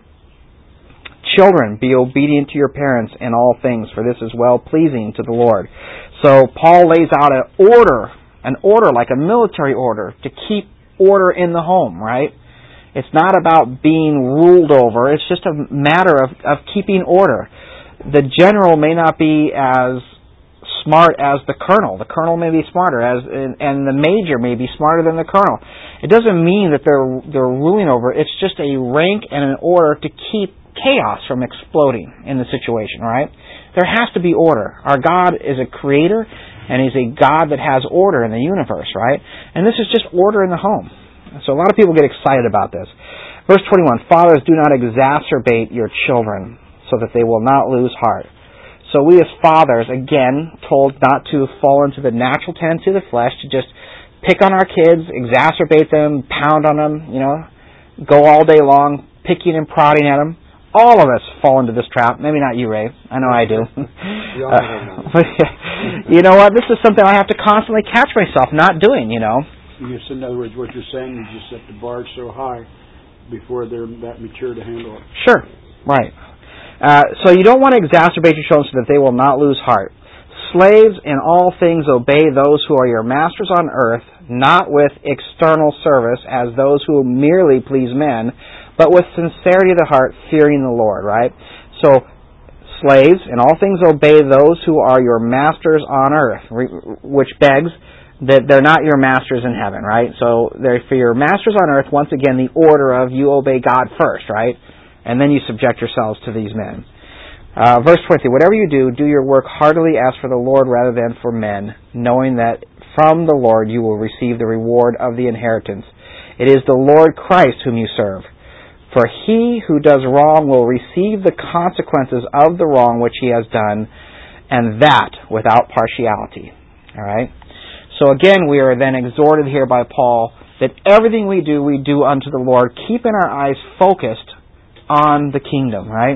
Children, be obedient to your parents in all things, for this is well-pleasing to the Lord. So Paul lays out an order, an order like a military order, to keep order in the home, right? It's not about being ruled over. It's just a matter of, of keeping order. The general may not be as smart as the colonel. The colonel may be smarter, as and the major may be smarter than the colonel. It doesn't mean that they're they're ruling over. It's just a rank and an order to keep chaos from exploding in the situation, right? There has to be order. Our God is a creator, and He's a God that has order in the universe, right? And this is just order in the home. So a lot of people get excited about this. Verse twenty-one, fathers, do not exacerbate your children so that they will not lose heart. So we as fathers, again, told not to fall into the natural tendency of the flesh, to just pick on our kids, exacerbate them, pound on them, you know, go all day long, picking and prodding at them. All of us fall into this trap. Maybe not you, Ray. I know I do. uh, but, you know what? This is something I have to constantly catch myself not doing, you know. Yes, in other words, what you're saying is you set the bar so high before they're that mature to handle it. Sure. Right. Uh, so you don't want to exacerbate your children so that they will not lose heart. Slaves, in all things obey those who are your masters on earth, not with external service as those who merely please men, but with sincerity of the heart, fearing the Lord, right? So, slaves, in all things obey those who are your masters on earth, which begs that they're not your masters in heaven, right? So, they're for your masters on earth, once again, the order of you obey God first, right? And then you subject yourselves to these men. Uh, verse twenty, whatever you do, do your work heartily as for the Lord rather than for men, knowing that from the Lord you will receive the reward of the inheritance. It is the Lord Christ whom you serve. For he who does wrong will receive the consequences of the wrong which he has done, and that without partiality. All right? So again, we are then exhorted here by Paul that everything we do, we do unto the Lord, keeping our eyes focused on the kingdom, right?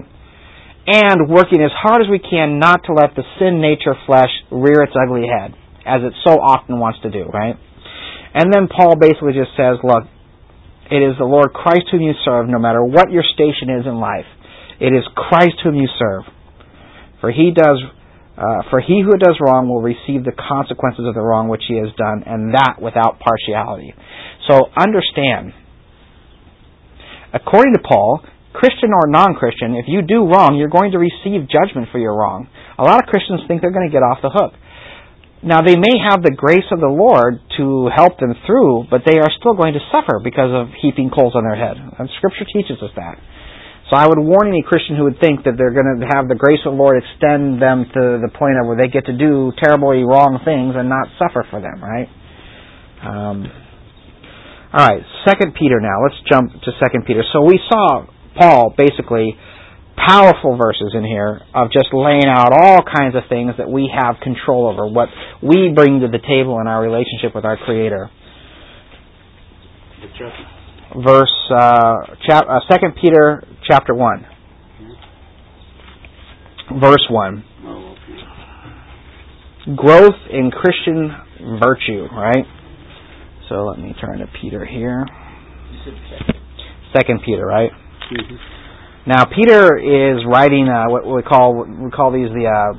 And working as hard as we can not to let the sin nature flesh rear its ugly head, as it so often wants to do, right? And then Paul basically just says, look, it is the Lord Christ whom you serve, no matter what your station is in life. It is Christ whom you serve. For he does, uh, for he who does wrong will receive the consequences of the wrong which he has done, and that without partiality. So understand, according to Paul, Christian or non-Christian, if you do wrong, you're going to receive judgment for your wrong. A lot of Christians think they're going to get off the hook. Now, they may have the grace of the Lord to help them through, but they are still going to suffer because of heaping coals on their head. And Scripture teaches us that. So I would warn any Christian who would think that they're going to have the grace of the Lord extend them to the point of where they get to do terribly wrong things and not suffer for them, right? Um, all right, Second Peter now. Let's jump to Second Peter. So we saw Paul basically powerful verses in here of just laying out all kinds of things that we have control over, what we bring to the table in our relationship with our Creator. Verse, uh, chap, uh, Second Peter chapter one. Verse one. Growth in Christian virtue, right? So let me turn to Peter here. Second Peter, right? Mm-hmm. Now, Peter is writing uh, what we call we call these the uh,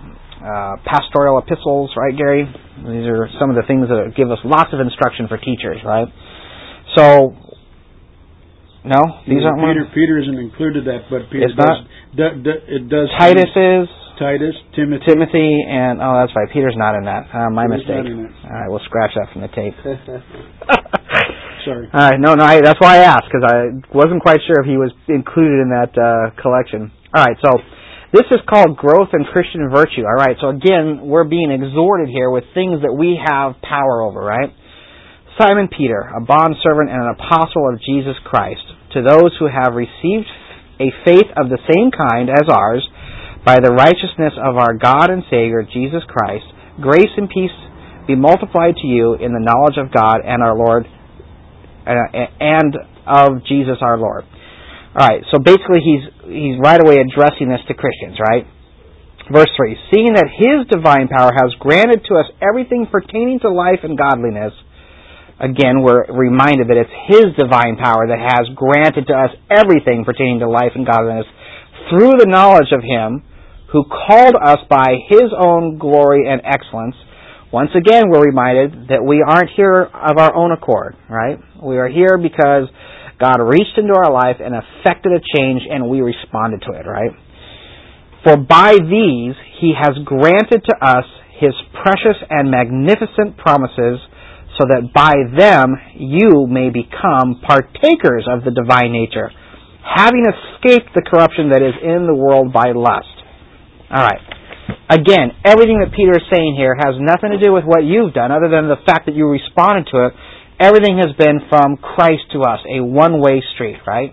uh, pastoral epistles, right, Gary? These are some of the things that give us lots of instruction for teachers, right? So, no, these yeah, aren't Peter. one? Peter isn't included that, but Peter it's does. Not? Do, do, it does. Titus is. Titus, Timothy. Timothy, and, oh, that's right, Peter's not in that. Uh, my Peter's mistake. not in it. All right, we'll scratch that from the tape. Sorry. All right, no, no, I, that's why I asked, because I wasn't quite sure if he was included in that uh, collection. All right, so this is called growth in Christian virtue. All right, so again, we're being exhorted here with things that we have power over, right? Simon Peter, a bondservant and an apostle of Jesus Christ, to those who have received a faith of the same kind as ours, by the righteousness of our God and Savior, Jesus Christ, grace and peace be multiplied to you in the knowledge of God and our Lord, uh, and of Jesus our Lord. All right, so basically he's he's right away addressing this to Christians, right? Verse three, seeing that His divine power has granted to us everything pertaining to life and godliness. Again, we're reminded that it's His divine power that has granted to us everything pertaining to life and godliness through the knowledge of Him who called us by His own glory and excellence. Once again, we're reminded that we aren't here of our own accord, right? We are here because God reached into our life and effected a change, and we responded to it, right? For by these He has granted to us His precious and magnificent promises, so that by them you may become partakers of the divine nature, having escaped the corruption that is in the world by lust. All right. Again, everything that Peter is saying here has nothing to do with what you've done, other than the fact that you responded to it. Everything has been from Christ to us, a one-way street, right?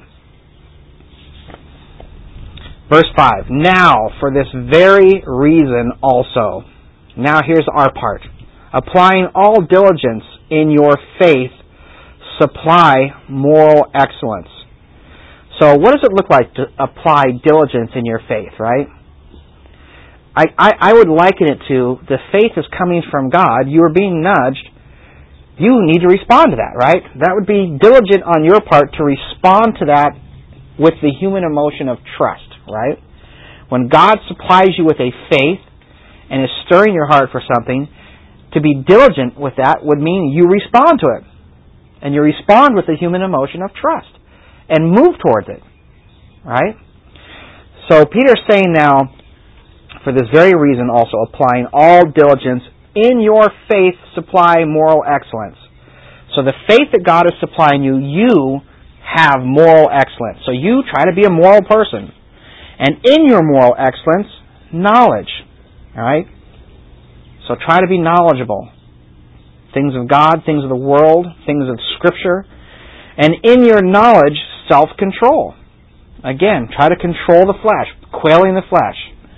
Verse five, now for this very reason also. Now here's our part. Applying all diligence in your faith, supply moral excellence. So what does it look like to apply diligence in your faith, right? I, I, I would liken it to the faith is coming from God. You are being nudged. You need to respond to that, right? That would be diligent on your part to respond to that with the human emotion of trust, right? When God supplies you with a faith and is stirring your heart for something, to be diligent with that would mean you respond to it. And you respond with the human emotion of trust and move towards it, right? So Peter's saying now, for this very reason also, applying all diligence in your faith, supply moral excellence. So the faith that God is supplying you, you have moral excellence. So you try to be a moral person. And in your moral excellence, knowledge. All right? So try to be knowledgeable. Things of God, things of the world, things of Scripture. And in your knowledge, self-control. Again, try to control the flesh, quelling the flesh.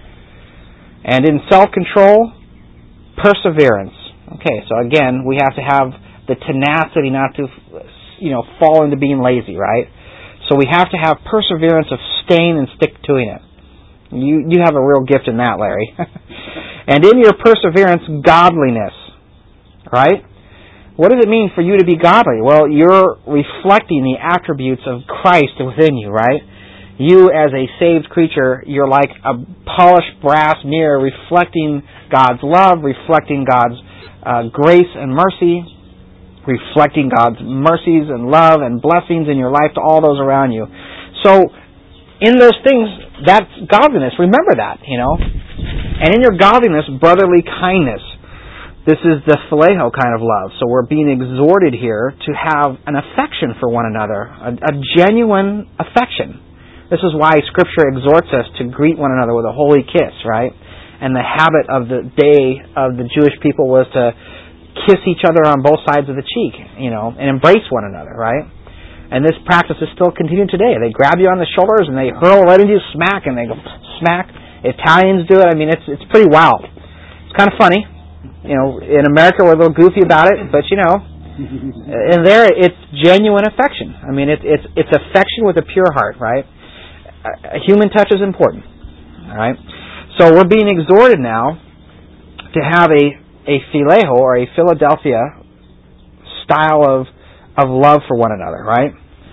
And in self-control, perseverance. Okay, so again, we have to have the tenacity not to, you know, fall into being lazy, right? So we have to have perseverance of staying and stick to it. You you have a real gift in that, Larry. And in your perseverance, godliness. Right? What does it mean for you to be godly? Well, you're reflecting the attributes of Christ within you, right? You, as a saved creature, you're like a polished brass mirror reflecting God's love, reflecting God's uh, grace and mercy, reflecting God's mercies and love and blessings in your life to all those around you. So, in those things, that's godliness. Remember that, you know. And in your godliness, brotherly kindness. This is the phileo kind of love. So we're being exhorted here to have an affection for one another, a, a genuine affection. This is why Scripture exhorts us to greet one another with a holy kiss, right? And the habit of the day of the Jewish people was to kiss each other on both sides of the cheek, you know, and embrace one another, right? And this practice is still continued today. They grab you on the shoulders and they hurl right into you, smack, and they go smack. Italians do it. I mean, it's it's pretty wild. It's kind of funny. You know, in America we're a little goofy about it, but you know, and there it's genuine affection. I mean, it's it's it's affection with a pure heart, right? A human touch is important. All right? So we're being exhorted now to have a, a phileo or a Philadelphia style of of love for one another, right?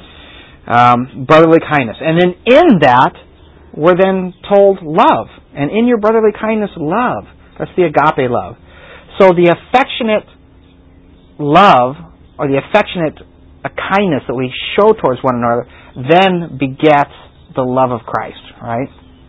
Um, brotherly kindness. And then in that, we're then told love. And in your brotherly kindness, love. That's the agape love. So the affectionate love, or the affectionate uh, kindness that we show towards one another, then begets the love of Christ, right?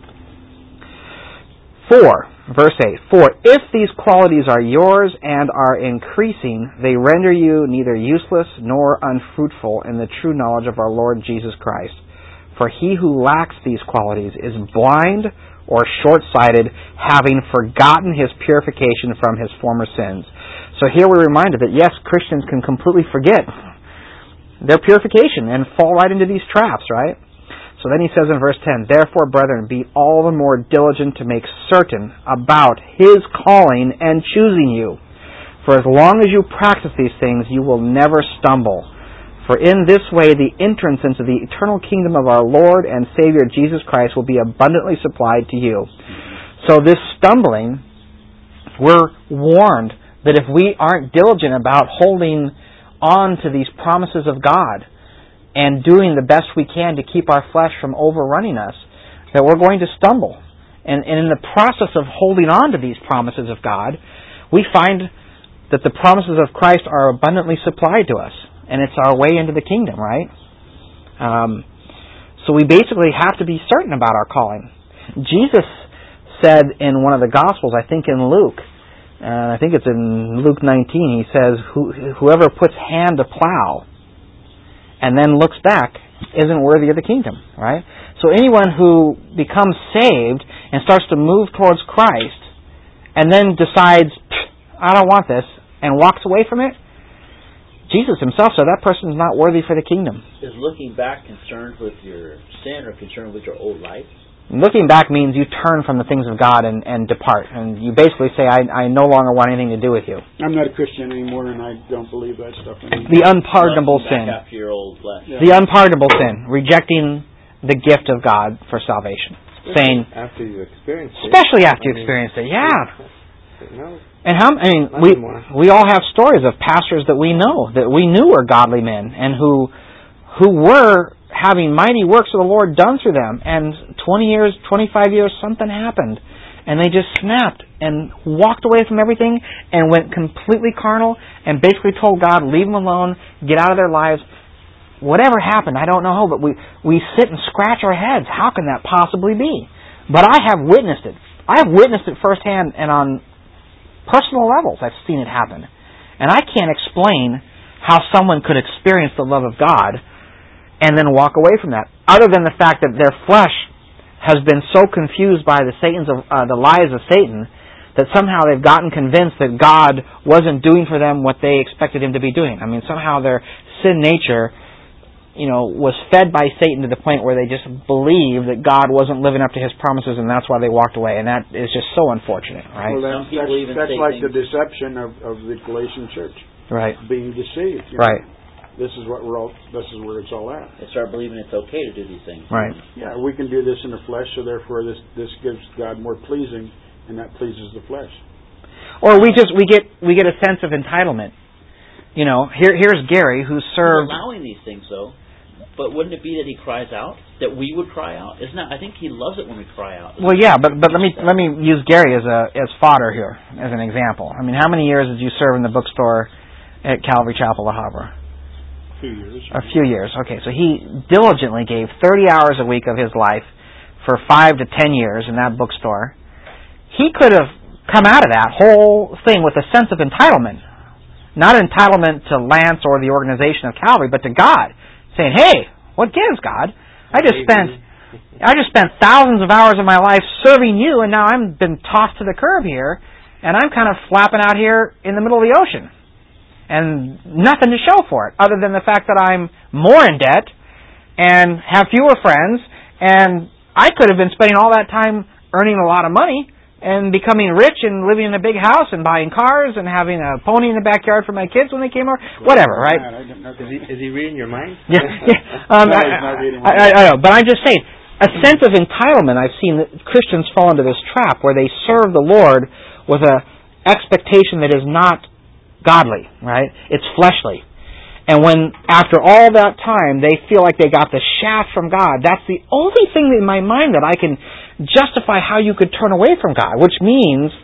Four, verse eight. For if these qualities are yours and are increasing, they render you neither useless nor unfruitful in the true knowledge of our Lord Jesus Christ. For he who lacks these qualities is blind or short-sighted, having forgotten his purification from his former sins. So here we're reminded that, yes, Christians can completely forget their purification and fall right into these traps, right? So then he says in verse ten, Therefore, brethren, be all the more diligent to make certain about his calling and choosing you. For as long as you practice these things, you will never stumble. For in this way the entrance into the eternal kingdom of our Lord and Savior Jesus Christ will be abundantly supplied to you. So this stumbling, we're warned that if we aren't diligent about holding on to these promises of God and doing the best we can to keep our flesh from overrunning us, that we're going to stumble. And, and in the process of holding on to these promises of God, we find that the promises of Christ are abundantly supplied to us. And it's our way into the kingdom, right? Um, so we basically have to be certain about our calling. Jesus said in one of the Gospels, I think in Luke, uh, I think it's in Luke nineteen, he says, Who, whoever puts hand to plow and then looks back isn't worthy of the kingdom, right? So anyone who becomes saved and starts to move towards Christ and then decides, I don't want this, and walks away from it, Jesus himself said that person is not worthy for the kingdom. Is looking back concerned with your sin or concerned with your old life? Looking back means you turn from the things of God and, and depart. And you basically say, I, I no longer want anything to do with you. I'm not a Christian anymore and I don't believe that stuff anymore. The unpardonable sin. Back after your old flesh. Yeah. The unpardonable sin. Rejecting the gift of God for salvation. Saying, after you experienced it. Especially after you experienced it, yeah. No. And how? I mean, we we all have stories of pastors that we know that we knew were godly men and who who were having mighty works of the Lord done through them. And twenty years, twenty-five years, something happened, and they just snapped and walked away from everything and went completely carnal and basically told God, "Leave them alone, get out of their lives." Whatever happened, I don't know, but we we sit and scratch our heads. How can that possibly be? But I have witnessed it. I have witnessed it firsthand and on personal levels. I've seen it happen. And I can't explain how someone could experience the love of God and then walk away from that, other than the fact that their flesh has been so confused by the Satan's of, uh, the lies of Satan that somehow they've gotten convinced that God wasn't doing for them what they expected Him to be doing. I mean, somehow their sin nature, you know, was fed by Satan to the point where they just believed that God wasn't living up to His promises, and that's why they walked away. And that is just so unfortunate, right? Well, that's, that's, that's like the deception of, of the Galatian church, right? Being deceived, you right? Know? This is what we're all. This is where it's all at. They start believing it's okay to do these things, right? Yeah, we can do this in the flesh, so therefore this this gives God more pleasing, and that pleases the flesh. Or we just we get we get a sense of entitlement. You know, here here's Gary who served. He's allowing these things, though. But wouldn't it be that he cries out? That we would cry out? Isn't that? I think he loves it when we cry out. Well, yeah, but but let me let me use Gary as a as fodder here as an example. I mean, how many years did you serve in the bookstore at Calvary Chapel, La Habra? A few years. A few years. Okay, so he diligently gave thirty hours a week of his life for five to ten years in that bookstore. He could have come out of that whole thing with a sense of entitlement, not entitlement to Lance or the organization of Calvary, but to God. Saying, "Hey, what gives, God? I just spent, I just spent thousands of hours of my life serving you, and now I'm been tossed to the curb here, and I'm kind of flapping out here in the middle of the ocean, and nothing to show for it, other than the fact that I'm more in debt and have fewer friends, and I could have been spending all that time earning a lot of money and becoming rich and living in a big house and buying cars and having a pony in the backyard for my kids when they came over. Whatever, right?" Is he, is he reading your mind? Yeah, yeah. Um, no, I, he's not reading I, I, I know, but I'm just saying, a sense of entitlement. I've seen that Christians fall into this trap where they serve the Lord with a expectation that is not godly, right? It's fleshly. And when, after all that time, they feel like they got the shaft from God, that's the only thing in my mind that I can justify how you could turn away from God, which means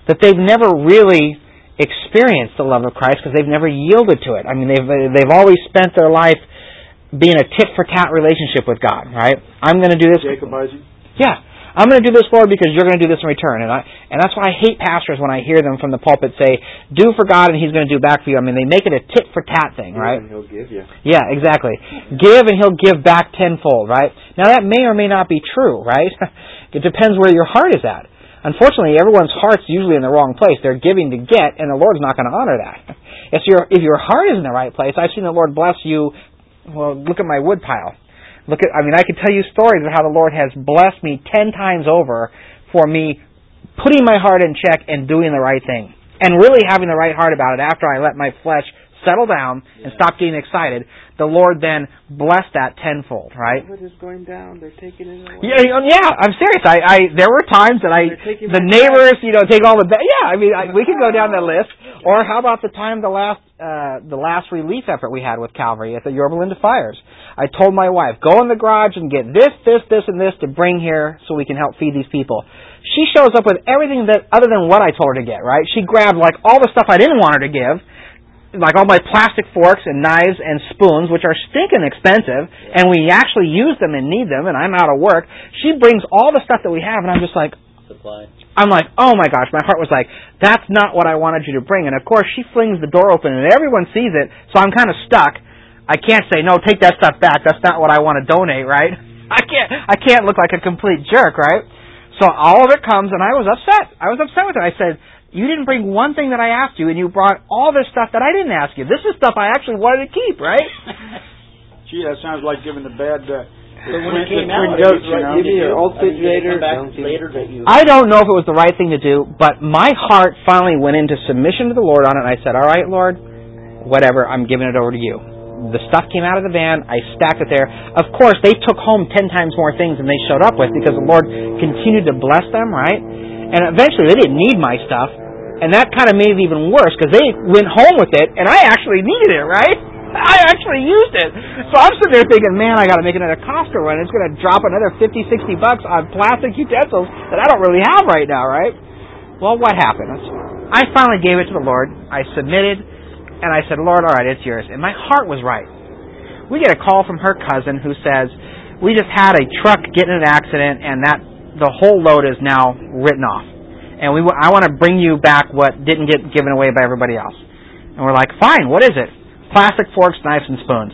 that they've never really experienced the love of Christ because they've never yielded to it. I mean, they've they've always spent their life being a tit-for-tat relationship with God, right? I'm going to do this. Jacobizing? Yeah. I'm going to do this, Lord, because you're going to do this in return. And I and that's why I hate pastors when I hear them from the pulpit say, do for God and He's going to do back for you. I mean, they make it a tit-for-tat thing, right? And He'll give you. Yeah, exactly. Give and He'll give back tenfold, right? Now, that may or may not be true, right? It depends where your heart is at. Unfortunately, everyone's heart's usually in the wrong place. They're giving to get, and the Lord's not going to honor that. If your if your heart is in the right place, I've seen the Lord bless you. Well, look at my wood pile. Look at, I mean, I could tell you stories of how the Lord has blessed me ten times over for me putting my heart in check and doing the right thing. And really having the right heart about it after I let my flesh settle down and stop getting excited. The Lord then blessed that tenfold, right? What is going down? They're taking it away. Yeah, yeah, I'm serious. I, I there were times that I, the neighbors, you know, take all the, yeah, I mean, I, we could go down the list. Or how about the time the last, uh, the last relief effort we had with Calvary at the Yorba Linda Fires? I told my wife, go in the garage and get this, this, this, and this to bring here so we can help feed these people. She shows up with everything that other than what I told her to get, right? She grabbed like all the stuff I didn't want her to give, like all my plastic forks and knives and spoons, which are stinking expensive, and we actually use them and need them, and I'm out of work. She brings all the stuff that we have, and I'm just like, Supply. I'm like, oh my gosh, my heart was like, that's not what I wanted you to bring. And of course, she flings the door open, and everyone sees it, so I'm kind of stuck. I can't say, no, take that stuff back. That's not what I want to donate, right? I can't, I can't look like a complete jerk, right? So all of it comes, and I was upset. I was upset with her. I said, you didn't bring one thing that I asked you, and you brought all this stuff that I didn't ask you. This is stuff I actually wanted to keep, right? Gee, that sounds like giving the bad, uh, But when it came twin out, goats, it was you right know. thing to Give me your do. old I mean, did it refrigerator, come back don't you- later that you... I don't know if it was the right thing to do, but my heart finally went into submission to the Lord on it, and I said, all right, Lord, whatever, I'm giving it over to you. The stuff came out of the van, I stacked it there. Of course, they took home ten times more things than they showed up with because the Lord continued to bless them, right? And eventually they didn't need my stuff, and that kind of made it even worse because they went home with it, and I actually needed it, right? I actually used it. So I'm sitting there thinking, man, I got to make another Costco run. It's going to drop another fifty, sixty bucks on plastic utensils that I don't really have right now, right? Well, what happened? I finally gave it to the Lord. I submitted, and I said, Lord, all right, it's yours. And my heart was right. We get a call from her cousin who says, we just had a truck get in an accident, and that the whole load is now written off. And we, I want to bring you back what didn't get given away by everybody else. And we're like, fine, what is it? Plastic forks, knives, and spoons.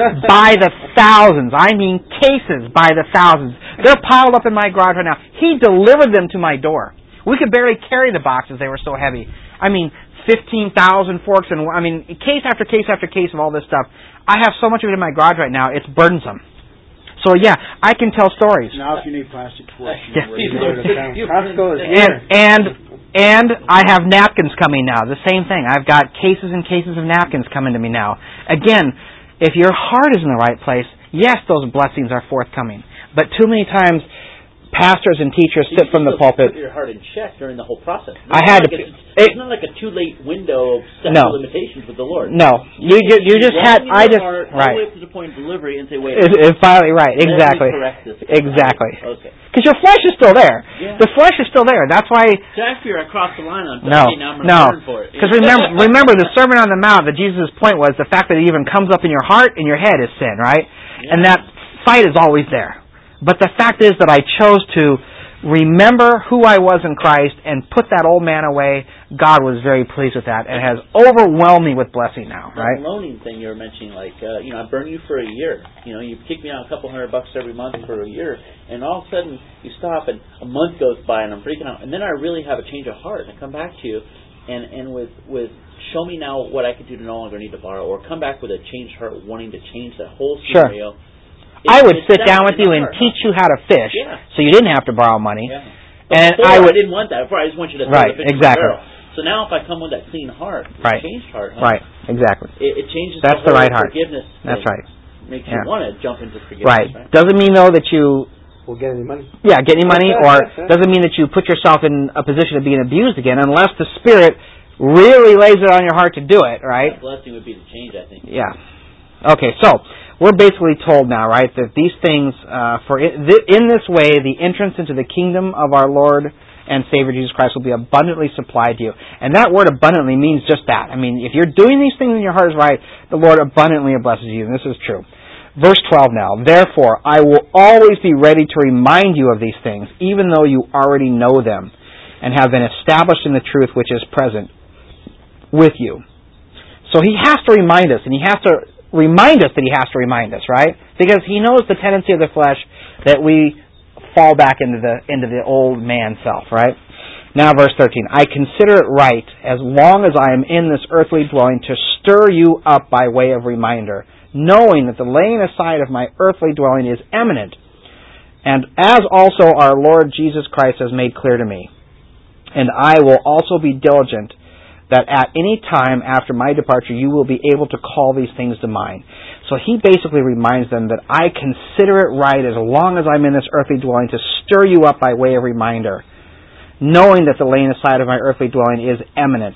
By the thousands. I mean cases by the thousands. They're piled up in my garage right now. He delivered them to my door. We could barely carry the boxes. They were so heavy. I mean, fifteen thousand forks, and I mean, case after case after case of all this stuff. I have so much of it in my garage right now, it's burdensome. So yeah, I can tell stories. Now if you need plastic forks, you Yeah. know where to go to town. Costco is And, here. and and I have napkins coming now. The same thing. I've got cases and cases of napkins coming to me now. Again, if your heart is in the right place, yes, those blessings are forthcoming. But too many times, pastors and teachers You sit from the still pulpit. Put your heart in check during the whole process. It's I not had like to- It's, it- it's not like a too late window of setting No. limitations with the Lord. No, you ju- you just walk had. in your I just heart all the way right. up to the point of delivery and say, wait. It, it finally right. let me Exactly. correct this. Exactly. Okay. Because your flesh is still there. Yeah. The flesh is still there. That's why. So after I crossed the line on No, okay, now I'm going to no. burn for it. Because remember, remember the Sermon on the Mount. That Jesus' point was the fact that it even comes up in your heart and your head is sin, right? Yeah. And that fight is always there. But the fact is that I chose to remember who I was in Christ and put that old man away. God was very pleased with that and has overwhelmed me with blessing now, That right? loaning thing you were mentioning, like, uh, you know, I burn you for a year. You know, you kick me out a couple hundred bucks every month for a year, and all of a sudden you stop and a month goes by and I'm freaking out. And then I really have a change of heart and I come back to you and, and with, with show me now what I can do to no longer need to borrow, or come back with a changed heart wanting to change that whole Sure. scenario. I would It's sit that down with in you the and heart, teach huh? you how to fish Yeah. so you didn't have to borrow money. Yeah. And Before, I would... I didn't want that. Before, I just want you to throw Right, the fish in exactly. the barrel. So now if I come with that clean heart, Right. changed heart, huh? Right, exactly. It, it changes That's the, the whole right heart. forgiveness That's thing. right. Makes Yeah. you want to jump into forgiveness. Right. Right. Doesn't mean, though, that you... We'll get any money. Yeah, get any money, or doesn't mean that you put yourself in a position of being abused again, unless the Spirit really lays it on your heart to do it, right? That blessing would be the change, I think. Yeah. Okay, so we're basically told now, right, that these things, uh, for in, th- in this way, the entrance into the kingdom of our Lord and Savior Jesus Christ will be abundantly supplied to you. And that word abundantly means just that. I mean, if you're doing these things and your heart is right, the Lord abundantly blesses you, and this is true. Verse twelve now, therefore, I will always be ready to remind you of these things, even though you already know them, and have been established in the truth which is present with you. So he has to remind us, and he has to remind us that he has to remind us, right? Because he knows the tendency of the flesh that we fall back into the into the old man self, right? Now verse thirteen, I consider it right, as long as I am in this earthly dwelling, to stir you up by way of reminder, knowing that the laying aside of my earthly dwelling is imminent, and as also our Lord Jesus Christ has made clear to me. And I will also be diligent that at any time after my departure you will be able to call these things to mind. So he basically reminds them that I consider it right, as long as I'm in this earthly dwelling, to stir you up by way of reminder, knowing that the laying aside of my earthly dwelling is imminent,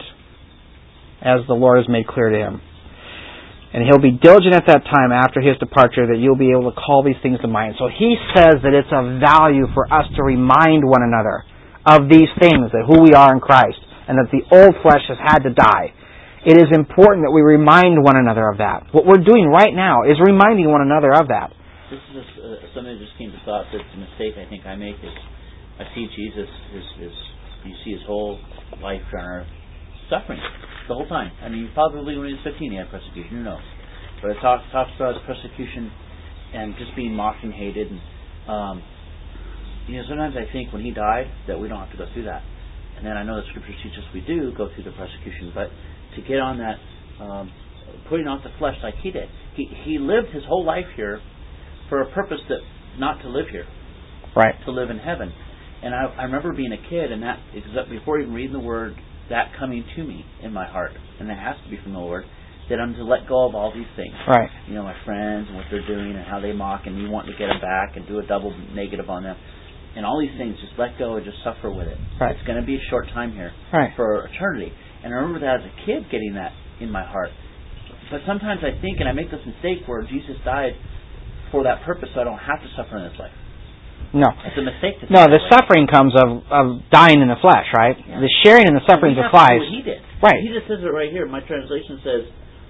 as the Lord has made clear to him. And he'll be diligent at that time after his departure that you'll be able to call these things to mind. So he says that it's of value for us to remind one another of these things, that who we are in Christ, and that the old flesh has had to die. It is important that we remind one another of that. What we're doing right now is reminding one another of that. This is a, uh, something that just came to thought. That's a mistake I think I make is I see Jesus, his, his, you see his whole life on earth suffering the whole time. I mean, probably when he was fifteen he had persecution, who knows? But it talks, talks about his persecution and just being mocked and hated. And um, you know, sometimes I think when he died that we don't have to go through that. And then I know the Scriptures teach us we do go through the persecution, but to get on that, um, putting off the flesh like he did. He he lived his whole life here for a purpose that not to live here, right? To live in heaven. And I, I remember being a kid, and that before even reading the Word, that coming to me in my heart, and it has to be from the Lord, that I'm to let go of all these things. Right. You know, my friends and what they're doing and how they mock, and me wanting to get them back and do a double negative on them. And all these things, just let go and just suffer with it. Right. It's going to be a short time here, right, for eternity. And I remember that as a kid, getting that in my heart. But sometimes I think, and I make this mistake, where Jesus died for that purpose, so I don't have to suffer in this life. No. It's a mistake to No, the way. suffering comes of, of dying in the flesh, right? Yeah. The sharing in the sufferings of Christ. What he did. Right. He just says it right here. My translation says,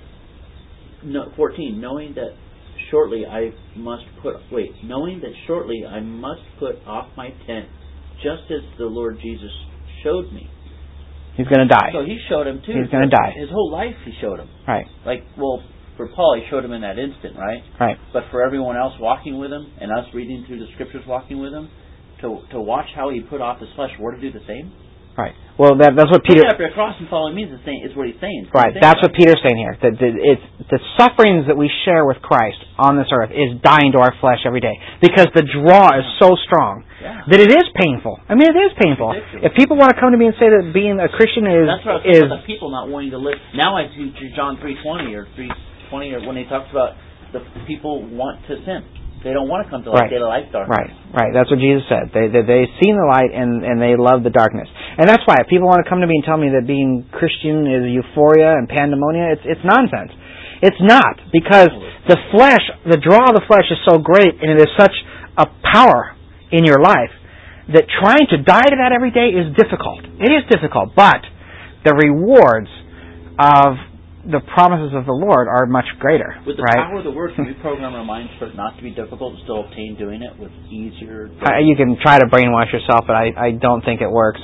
no, fourteen, knowing that shortly I must put, wait, knowing that shortly I must put off my tent, just as the Lord Jesus showed me. He's going to die. So he showed him too. He's going to die. His whole life he showed him. Right. Like, well, for Paul he showed him in that instant, right? Right. But for everyone else walking with him, and us reading through the Scriptures walking with him, to to watch how he put off his flesh, we're to do the same. Right. Well, that, that's what Peter. After a cross and following me is, the same, is what he's saying. Right. Saying, that's right? what Peter's saying here. That the, it's the sufferings that we share with Christ on this earth is dying to our flesh every day, because the draw is so strong yeah. that it is painful. I mean, it is painful. If people want to come to me and say that being a Christian is that's what I was is about the people not wanting to live. Now I see John three twenty or three twenty, or when he talks about the people want to sin. They don't want to come to light. Right. They like darkness. Right, right. That's what Jesus said. They they they seen the light and, and they love the darkness. And that's why if people want to come to me and tell me that being Christian is euphoria and pandemonia, it's it's nonsense. It's not, because the flesh, the draw of the flesh is so great, and it is such a power in your life that trying to die to that every day is difficult. It is difficult, but the rewards of the promises of the Lord are much greater. With the right? power of the Word, can we program our minds for it not to be difficult and still obtain doing it with easier? Uh, you can try to brainwash yourself, but I, I don't think it works.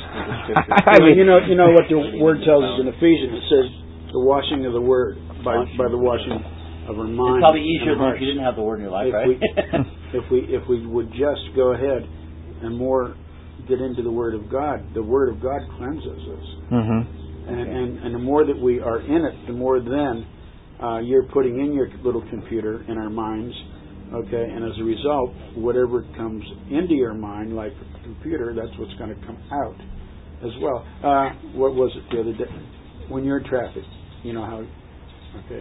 I mean, you know, you know what the Word tells us in Ephesians. It says the washing of the Word by by the washing of our mind. It's probably easier and than if you didn't have the Word in your life, if right? We, if we if we would just go ahead and more get into the Word of God, the Word of God cleanses us. Mm-hmm. And, and, and the more that we are in it, the more then uh, you're putting in your little computer in our minds, okay? And as a result, whatever comes into your mind, like a computer, that's what's going to come out as well. Uh, what was it the other day? When you're in traffic, you know how, okay?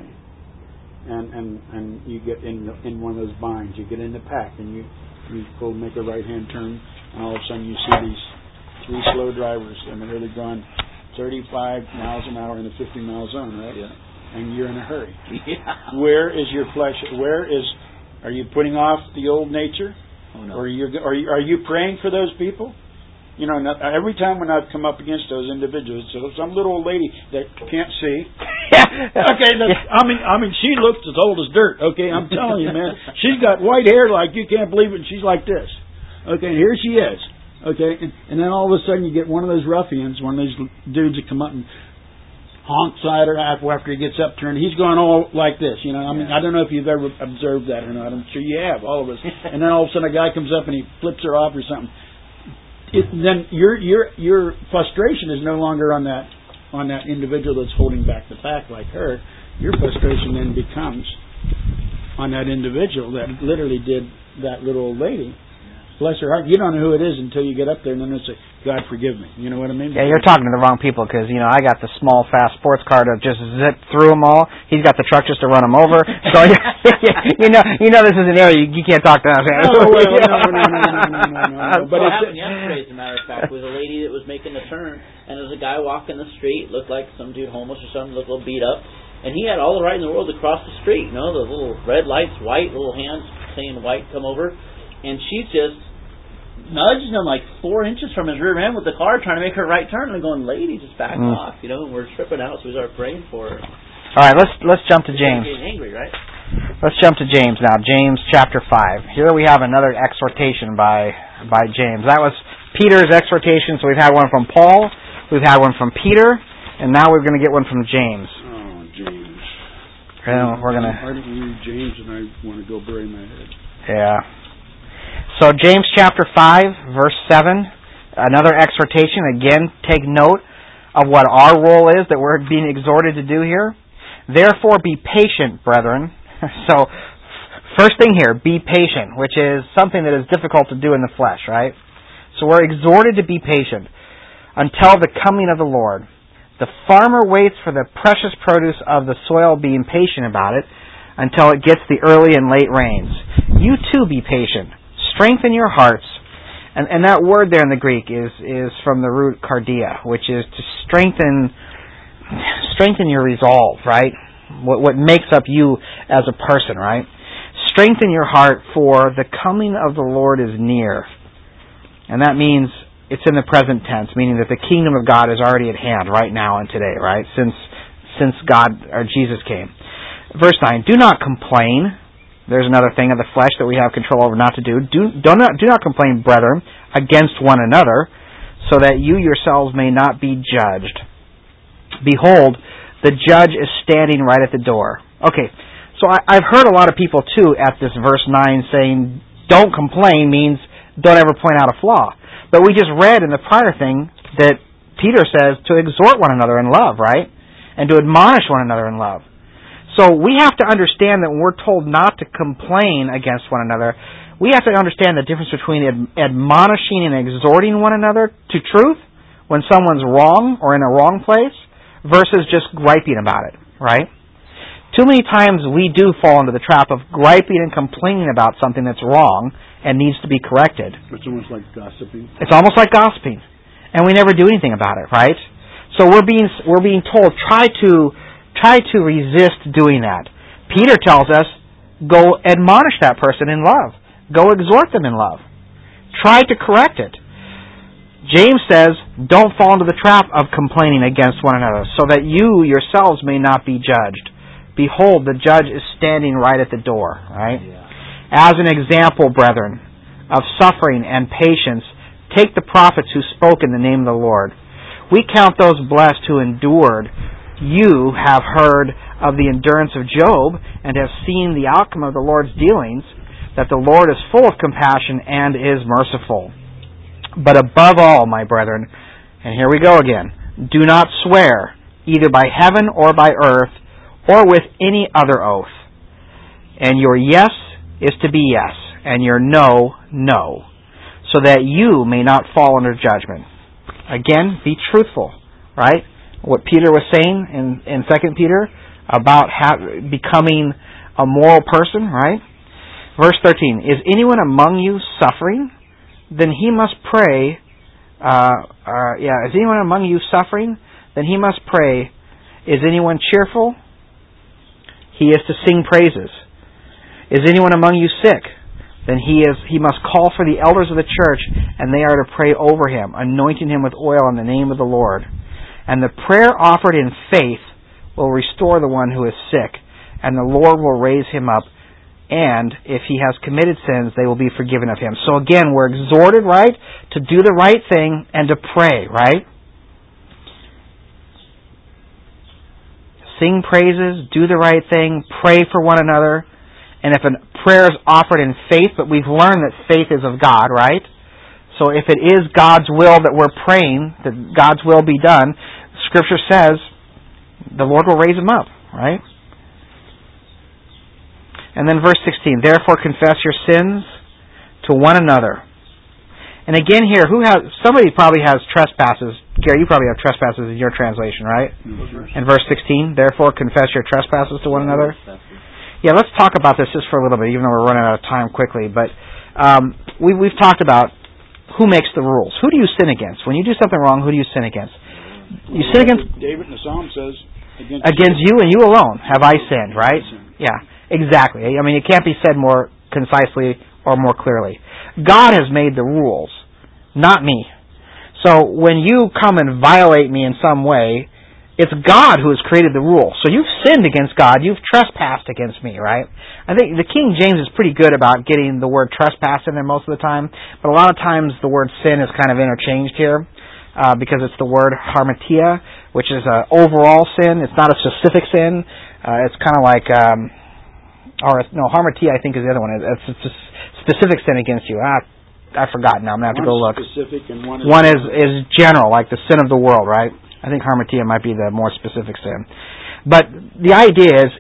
And and, and you get in in one of those binds, you get in the pack, and you you go make a right-hand turn, and all of a sudden you see these three slow drivers, and they're really going thirty-five miles an hour in a fifty mile zone, right? Yeah. And you're in a hurry. Yeah. Where is your flesh? Where is? Are you putting off the old nature? Oh, no. Or are you? Are you? Are you praying for those people? You know, every time when I've come up against those individuals, so some little old lady that can't see. Okay, that's, I mean, I mean, she looks as old as dirt. Okay, I'm telling you, man, she's got white hair like you can't believe it. And she's like this. Okay, and here she is. Okay, and, and then all of a sudden you get one of those ruffians, one of these dudes that come up and honks at her after he gets up to her, and he's going all like this. You know, I mean, I don't know if you've ever observed that or not. I'm sure you have, all of us. And then all of a sudden a guy comes up and he flips her off or something. It, then your your your frustration is no longer on that on that individual that's holding back the pack like her. Your frustration then becomes on that individual that literally did that little old lady. Bless her heart. You don't know who it is until you get up there and then it's a God forgive me. You know what I mean? Yeah, you're talking to the wrong people because, you know, I got the small, fast sports car to just zip through them all. He's got the truck just to run them over. So, you know, you know this is an area you, you can't talk to us. Oh, well, no, no, no, no, no, no, no, no. But what happened yesterday, as a matter of fact, was a lady that was making the turn, and there was a guy walking the street, looked like some dude homeless or something, looked a little beat up, and he had all the right in the world to cross the street. You know, the little red lights, white, little hands saying white, come over, and she's just nudging him like four inches from his rear end with the car, trying to make her right turn. And I'm going, lady, just back mm. off, you know. And we're tripping out, so we start praying for her. All right, let's let's jump to James. Getting angry, right? Let's jump to James now. James chapter five. Here we have another exhortation by by James. That was Peter's exhortation. So we've had one from Paul, we've had one from Peter, and now we're going to get one from James. Oh, James. And we're gonna. I didn't read James, and I want to go bury my head. Yeah. So James chapter five, verse seven, another exhortation. Again, take note of what our role is that we're being exhorted to do here. Therefore be patient, brethren. So, first thing here, be patient, which is something that is difficult to do in the flesh, right? So we're exhorted to be patient until the coming of the Lord. The farmer waits for the precious produce of the soil, being patient about it, until it gets the early and late rains. You too be patient. Strengthen your hearts. And, and that word there in the Greek is, is from the root cardia, which is to strengthen strengthen your resolve, right? What, what makes up you as a person, right? Strengthen your heart, for the coming of the Lord is near. And that means it's in the present tense, meaning that the kingdom of God is already at hand right now and today, right? Since since God or Jesus came. Verse nine, do not complain. There's another thing of the flesh that we have control over not to do. Do, do, not, do not complain, brethren, against one another, so that you yourselves may not be judged. Behold, the judge is standing right at the door. Okay, so I, I've heard a lot of people, too, at this verse nine saying, don't complain means don't ever point out a flaw. But we just read in the prior thing that Peter says to exhort one another in love, right? And to admonish one another in love. So we have to understand that when we're told not to complain against one another, we have to understand the difference between ad- admonishing and exhorting one another to truth when someone's wrong or in a wrong place versus just griping about it, right? Too many times we do fall into the trap of griping and complaining about something that's wrong and needs to be corrected. It's almost like gossiping. It's almost like gossiping. And we never do anything about it, right? So we're being we're being told, try to Try to resist doing that. Peter tells us, go admonish that person in love. Go exhort them in love. Try to correct it. James says, don't fall into the trap of complaining against one another, so that you yourselves may not be judged. Behold, the judge is standing right at the door. Right? Yeah. As an example, brethren, of suffering and patience, take the prophets who spoke in the name of the Lord. We count those blessed who endured. You have heard of the endurance of Job and have seen the outcome of the Lord's dealings, that the Lord is full of compassion and is merciful. But above all, my brethren, and here we go again, do not swear, either by heaven or by earth, or with any other oath. And your yes is to be yes, and your no, no, so that you may not fall under judgment. Again, be truthful, right? What Peter was saying in, in Second Peter about ha- becoming a moral person, right? Verse thirteen, is anyone among you suffering? Then he must pray. Uh, uh, yeah, is anyone among you suffering? Then he must pray. Is anyone cheerful? He is to sing praises. Is anyone among you sick? then he is he must call for the elders of the church, and they are to pray over him, anointing him with oil in the name of the Lord. And the prayer offered in faith will restore the one who is sick, and the Lord will raise him up, and if he has committed sins, they will be forgiven of him. So again, we're exhorted, right, to do the right thing and to pray, right? Sing praises, do the right thing, pray for one another. And if a prayer is offered in faith, but we've learned that faith is of God, right? So if it is God's will that we're praying, that God's will be done, Scripture says the Lord will raise him up, right? And then verse sixteen, therefore confess your sins to one another. And again here, who has somebody probably has trespasses. Gary, you probably have trespasses in your translation, right? Mm-hmm. And verse sixteen, therefore confess your trespasses to one another. Yeah, let's talk about this just for a little bit, even though we're running out of time quickly. But um, we, we've talked about who makes the rules. Who do you sin against? When you do something wrong, who do you sin against? You well, sin against... David in the Psalm says, against, against you and you alone have I sinned, right? Yeah, exactly. I mean, it can't be said more concisely or more clearly. God has made the rules, not me. So when you come and violate me in some way, it's God who has created the rule. So you've sinned against God. You've trespassed against me, right? I think the King James is pretty good about getting the word trespass in there most of the time. But a lot of times the word sin is kind of interchanged here uh, because it's the word harmatia, which is an overall sin. It's not a specific sin. Uh, it's kind of like, um, or no, harmatia I think is the other one. It's a specific sin against you. Ah, I forgot now. I'm going to have to go look. Specific and one is, one is, is general, like the sin of the world, right? I think harmatia might be the more specific sin. But the idea is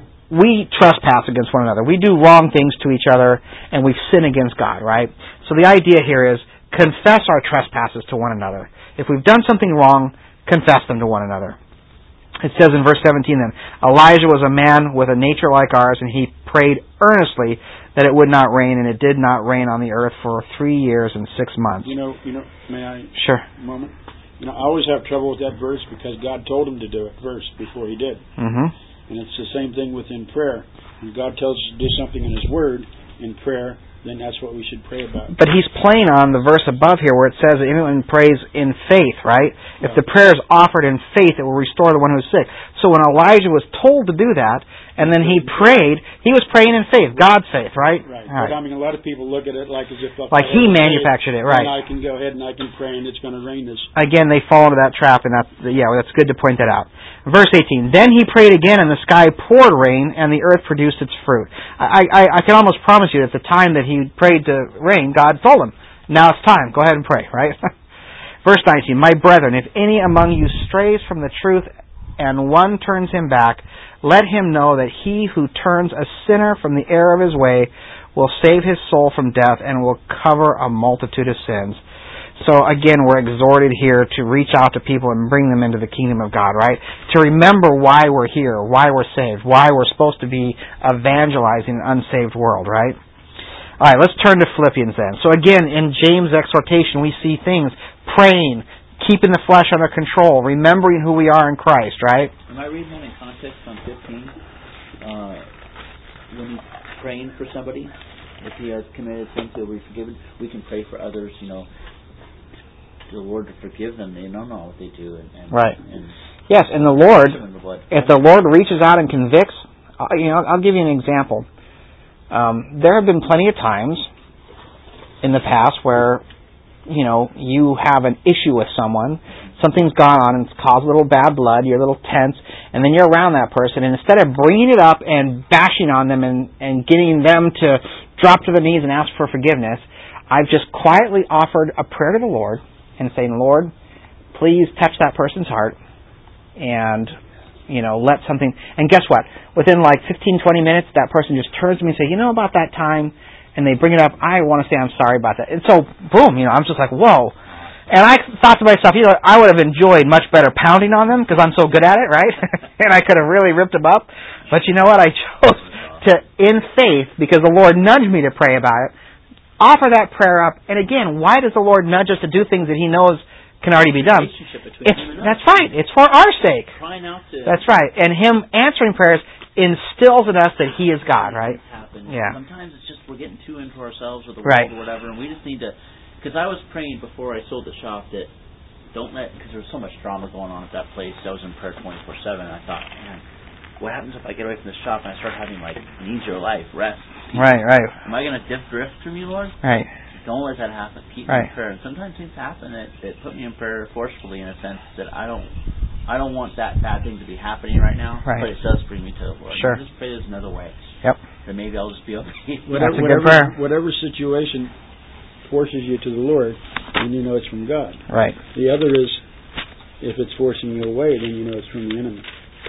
we trespass against one another. We do wrong things to each other, and we sin against God, right? So the idea here is confess our trespasses to one another. If we've done something wrong, confess them to one another. It says in verse seventeen then, Elijah was a man with a nature like ours, and he prayed earnestly that it would not rain, and it did not rain on the earth for three years and six months. You know, you know, may I? Sure. A moment? You know, I always have trouble with that verse because God told him to do it first before he did. Mm-hmm. And it's the same thing within prayer. When God tells us to do something in His Word, in prayer, then that's what we should pray about. But he's playing on the verse above here where it says that anyone prays in faith, right? Yeah. If the prayer is offered in faith, it will restore the one who is sick. So when Elijah was told to do that, and then he prayed, he was praying in faith, God's faith, right? Right. right. But I mean, a lot of people look at it like as if... Like he manufactured it, right. And I can go ahead and I can pray and it's going to rain this. Again, they fall into that trap, and that's, yeah, that's good to point that out. Verse eighteen, then he prayed again, and the sky poured rain, and the earth produced its fruit. I, I, I can almost promise you that the time that he prayed to rain, God told him, now it's time, go ahead and pray, right? Verse nineteen, my brethren, if any among you strays from the truth, and one turns him back, let him know that he who turns a sinner from the error of his way will save his soul from death and will cover a multitude of sins. So again, we're exhorted here to reach out to people and bring them into the kingdom of God, right? To remember why we're here, why we're saved, why we're supposed to be evangelizing an unsaved world, right? All right, let's turn to Philippians then. So again, in James' exhortation, we see things, praying, keeping the flesh under control, remembering who we are in Christ, right? Am I reading that in context on fifteen? Uh, when he's praying for somebody, if he has committed sins, he'll be forgiven. We can pray for others, you know, the Lord to forgive them. They don't know what they do. And, and, right. And yes, and the Lord, the if the Lord reaches out and convicts, uh, you know, I'll give you an example. Um, there have been plenty of times in the past where, you know, you have an issue with someone, something's gone on and it's caused a little bad blood, you're a little tense, and then you're around that person, and instead of bringing it up and bashing on them and, and getting them to drop to their knees and ask for forgiveness, I've just quietly offered a prayer to the Lord and saying, Lord, please touch that person's heart and, you know, let something... And guess what? Within like fifteen, twenty minutes, that person just turns to me and says, you know about that time? And they bring it up, I want to say I'm sorry about that. And so, boom, you know, I'm just like, whoa. And I thought to myself, you know, I would have enjoyed much better pounding on them because I'm so good at it, right? And I could have really ripped them up. But you know what? I chose to, in faith, because the Lord nudged me to pray about it, offer that prayer up. And again, why does the Lord nudge us to do things that He knows can already be done? It's, that's right. It's for our sake. Crying out to That's right. And Him answering prayers instills in us that He is God, right? And Yeah. sometimes it's just we're getting too into ourselves or the Right. world or whatever, and we just need to. Because I was praying before I sold the shop that don't let, because there was so much drama going on at that place. I was in prayer twenty-four seven, and I thought, man, what happens if I get away from the shop and I start having like an easier life, rest? Right, right. Am I going to dip drift from you, Lord? Right. Don't let that happen. Keep Right. me in prayer. And sometimes things happen that, that put me in prayer forcefully, in a sense that I don't, I don't want that bad thing to be happening right now. Right. But it does bring me to the Lord. Sure. I just pray there's another way. Yep. That maybe I'll just be okay. Whatever, That's a good whatever, prayer. whatever situation forces you to the Lord, then you know it's from God. Right. The other is, if it's forcing you away, then you know it's from the enemy.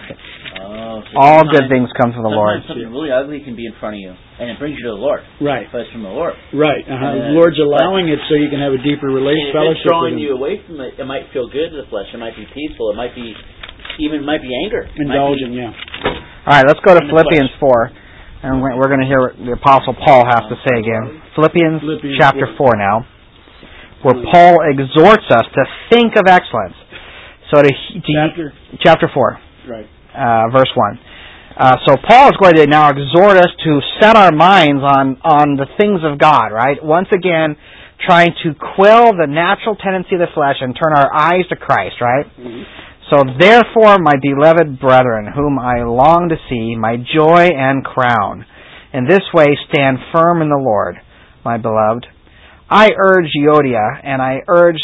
Oh, so All good things come from the Lord. Sometimes something really ugly can be in front of you, and it brings you to the Lord. Right. But it's from the Lord. Right. Uh-huh. Uh, the Lord's allowing it so you can have a deeper And relationship, if fellowship it's drawing with Him. you away from it, it might feel good to the flesh. It might be peaceful. It might be, even might be anger. It might Indulgent, be, yeah. All right, let's go to In the Philippians four, and we're we're going to hear what the Apostle Paul has to say again. Philippians, Philippians chapter four. four now, where Paul exhorts us to think of excellence. So to, to Chapter? chapter four, Right. uh, verse one. Uh, so Paul is going to now exhort us to set our minds on, on the things of God, right? Once again, trying to quell the natural tendency of the flesh and turn our eyes to Christ, right? Mm-hmm. So therefore, my beloved brethren, whom I long to see, my joy and crown, in this way stand firm in the Lord, my beloved. I urge Euodia, and I urge,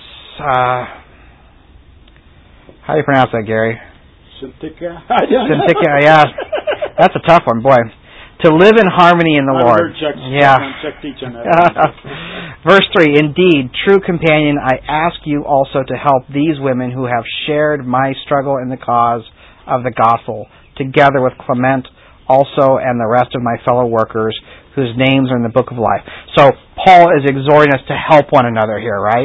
uh, how do you pronounce that, Gary? Syntyche? Syntyche, yeah. That's a tough one, boy. To live in harmony in the I Lord. heard Chuck, Yeah. Chuck teach on that. Verse three, indeed, true companion, I ask you also to help these women who have shared my struggle in the cause of the gospel, together with Clement also and the rest of my fellow workers whose names are in the book of life. So Paul is exhorting us to help one another here, right?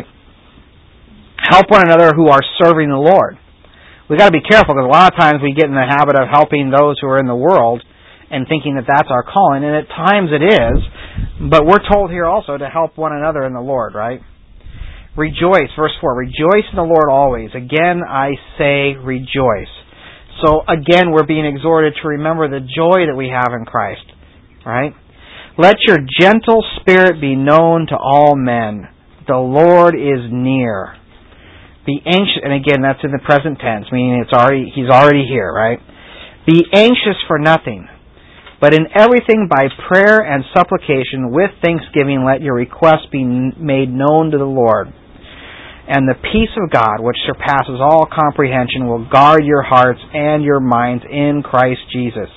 Help one another who are serving the Lord. We've got to be careful because a lot of times we get in the habit of helping those who are in the world and thinking that that's our calling, and at times it is, but we're told here also to help one another in the Lord, right? Rejoice, verse four, rejoice in the Lord always. Again, I say rejoice. So again, we're being exhorted to remember the joy that we have in Christ, right? Let your gentle spirit be known to all men. The Lord is near. Be anxious, and again, that's in the present tense, meaning it's already He's already here, right? Be anxious for nothing, but in everything by prayer and supplication with thanksgiving let your requests be made known to the Lord. And the peace of God, which surpasses all comprehension, will guard your hearts and your minds in Christ Jesus.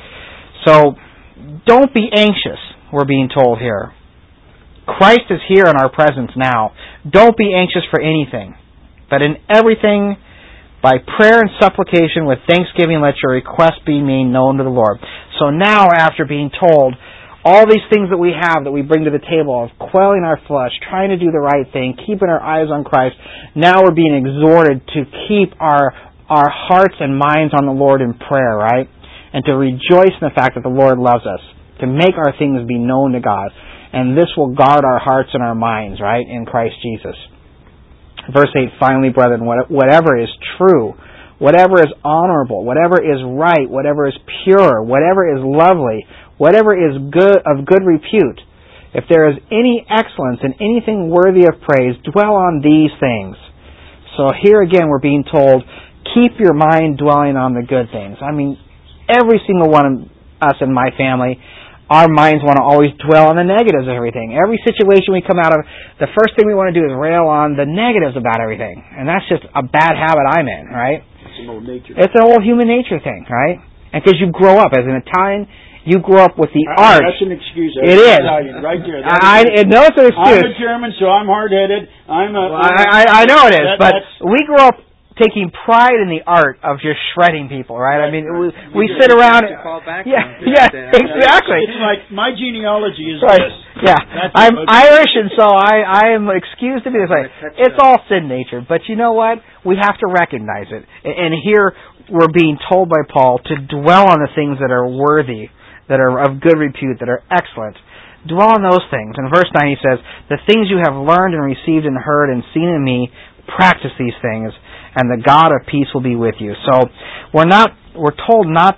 So, don't be anxious, we're being told here. Christ is here in our presence now. Don't be anxious for anything. But in everything, by prayer and supplication with thanksgiving, let your requests be made known to the Lord. So now, after being told all these things that we have that we bring to the table of quelling our flesh, trying to do the right thing, keeping our eyes on Christ, now we're being exhorted to keep our our hearts and minds on the Lord in prayer, right? And to rejoice in the fact that the Lord loves us, to make our things be known to God. And this will guard our hearts and our minds, right, in Christ Jesus. Verse eight, finally, brethren, whatever is true, whatever is honorable, whatever is right, whatever is pure, whatever is lovely, whatever is good of good repute, if there is any excellence in anything worthy of praise, dwell on these things. So here again we're being told, keep your mind dwelling on the good things. I mean, every single one of us in my family, our minds want to always dwell on the negatives of everything. Every situation we come out of, the first thing we want to do is rail on the negatives about everything. And that's just a bad habit I'm in, right? It's an old nature. It's an old human nature thing, right? And because you grow up as an Italian, you grow up with the Uh, arts. That's an excuse. It is. Italian, right there. I, I know it's an excuse. I'm a German, so I'm hard-headed. I'm a... Well, I, I, I know it is, that, but that's, we grew up taking pride in the art of just shredding people, right? I mean, we, we You sit just around... have to fall back Yeah, on yeah, that. exactly. It's like, my genealogy is Right. this. Yeah, That's I'm it. Irish, and so I, I am excused to be this way. touch It's it all sin nature, but you know what? We have to recognize it. And here we're being told by Paul to dwell on the things that are worthy, that are of good repute, that are excellent. Dwell on those things. In verse nine he says, the things you have learned and received and heard and seen in me, practice these things, and the God of peace will be with you. So we're not we're told not to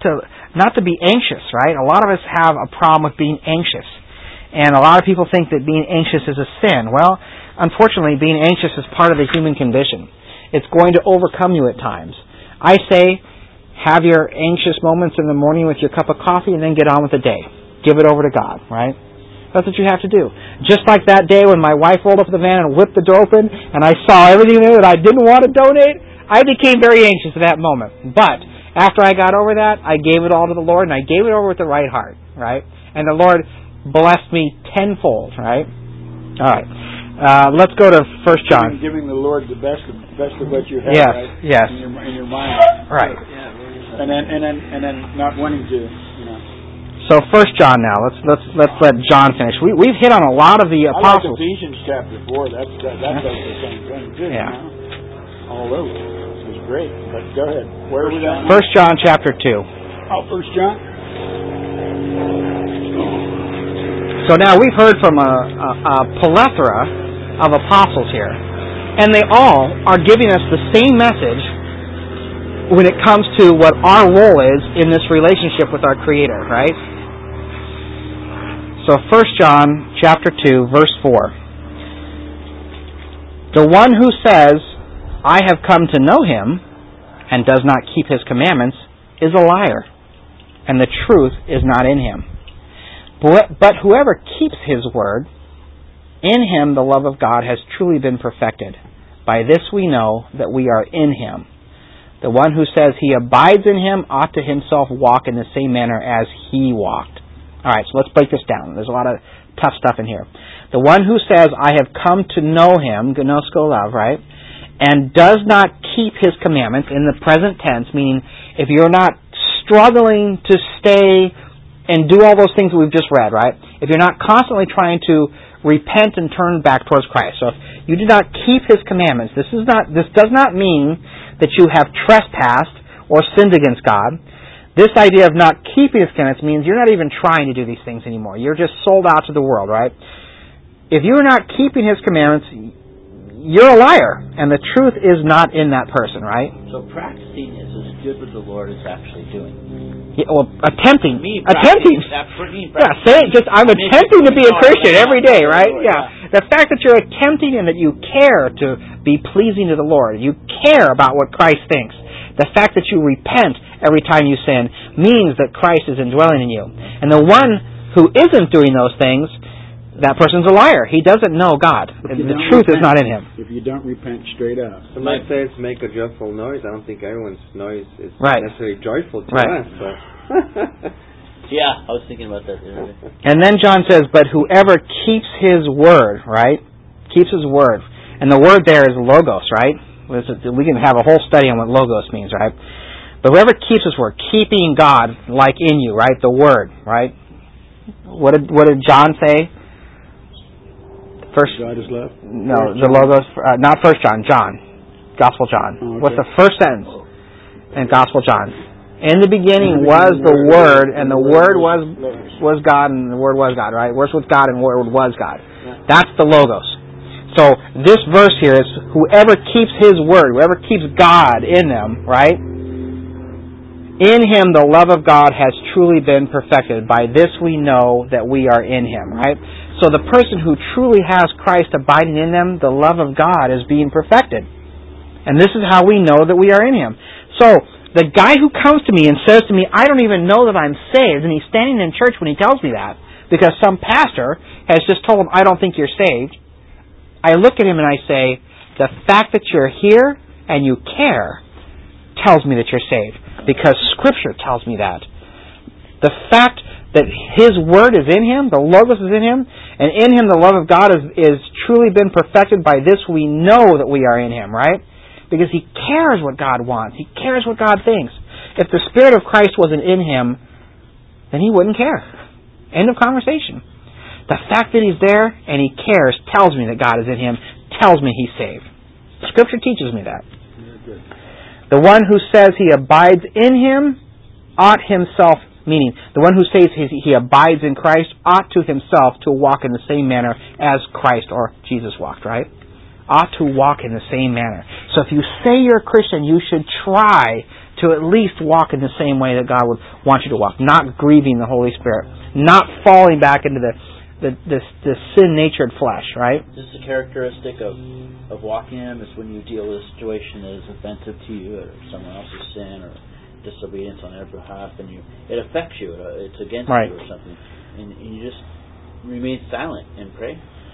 not to be anxious, right? A lot of us have a problem with being anxious. And a lot of people think that being anxious is a sin. Well, unfortunately, being anxious is part of the human condition. It's going to overcome you at times. I say, have your anxious moments in the morning with your cup of coffee and then get on with the day. Give it over to God, right? That's what you have to do. Just like that day when my wife rolled up the van and whipped the door open and I saw everything there that I didn't want to donate, I became very anxious at that moment. But after I got over that, I gave it all to the Lord and I gave it over with the right heart, right? And the Lord blessed me tenfold, right? All right. Uh, let's go to First John. Giving, giving the Lord the best of, best of what you have, yes, right? Yes, in your, in your mind. Right. And then and then and then not wanting to, you know. So First John now. Let's let's let's let John finish. We we've hit on a lot of the apostles. I like Ephesians chapter four. That's that, that does the same thing too. Yeah. You know? All over. This is great. But go ahead. Where are we going? First John chapter two. Oh, First John. So now we've heard from a, a, a plethora of apostles here, and they all are giving us the same message when it comes to what our role is in this relationship with our Creator, right? So First John chapter two, verse four. The one who says, I have come to know Him, and does not keep His commandments, is a liar, and the truth is not in him. But whoever keeps His word, in him the love of God has truly been perfected. By this we know that we are in Him. The one who says he abides in Him ought to himself walk in the same manner as He walked. Alright, so let's break this down. There's a lot of tough stuff in here. The one who says, I have come to know Him, gnosko love, right? And does not keep His commandments, in the present tense, meaning if you're not struggling to stay and do all those things that we've just read, right? If you're not constantly trying to repent and turn back towards Christ. So if you do not keep His commandments, this is not this does not mean that you have trespassed or sinned against God. This idea of not keeping His commandments means you're not even trying to do these things anymore. You're just sold out to the world, right? If you're not keeping His commandments, you're a liar, and the truth is not in that person, right? So practicing is as good with the Lord as actually doing. Yeah, well, attempting, Me, attempting. Yeah, say just I'm attempting to be a Christian every day, right? Yeah. The fact that you're attempting and that you care to be pleasing to the Lord, you care about what Christ thinks. The fact that you repent every time you sin means that Christ is indwelling in you. And the one who isn't doing those things, that person's a liar. He doesn't know God. The truth repent, is not in him. If you don't repent straight up. Some might say it's make a joyful noise. I don't think everyone's noise is right. necessarily joyful to right. us. But yeah, I was thinking about that the other day. And then John says, but whoever keeps His word, right? Keeps His word. And the word there is logos, right? We can have a whole study on what logos means, right? But whoever keeps His word, keeping God like in you, right? The word, right? What did what did John say? First, God is love? No, first the logos, uh, not First John, John. Gospel John. Oh, okay. What's the first sentence in Gospel John? In the beginning was the Word, and the Word was was God, and the Word was God, right? Word was God, and the Word was God. That's the logos. So this verse here is whoever keeps His Word, whoever keeps God in them, right? In Him the love of God has truly been perfected. By this we know that we are in Him, right? So the person who truly has Christ abiding in them, the love of God is being perfected. And this is how we know that we are in Him. So the guy who comes to me and says to me, I don't even know that I'm saved, and he's standing in church when he tells me that, because some pastor has just told him, I don't think you're saved, I look at him and I say, the fact that you're here and you care tells me that you're saved, because Scripture tells me that. The fact that His Word is in Him, the Logos is in Him, and in Him the love of God is, is truly been perfected. By this we know that we are in Him, right? Because He cares what God wants. He cares what God thinks. If the Spirit of Christ wasn't in Him, then He wouldn't care. End of conversation. The fact that He's there and He cares tells me that God is in Him, tells me He's saved. Scripture teaches me that. The one who says he abides in Him ought himself, meaning the one who says he abides in Christ ought to himself to walk in the same manner as Christ or Jesus walked, right? Ought to walk in the same manner. So if you say you're a Christian, you should try to at least walk in the same way that God would want you to walk, not grieving the Holy Spirit, not falling back into the the, the, the sin-natured flesh, right? This is a characteristic of, of walking in Him, is when you deal with a situation that is offensive to you, or someone else's sin, or disobedience on their behalf, and you it affects you, it's against right. you or something, and, and you just remain silent and pray.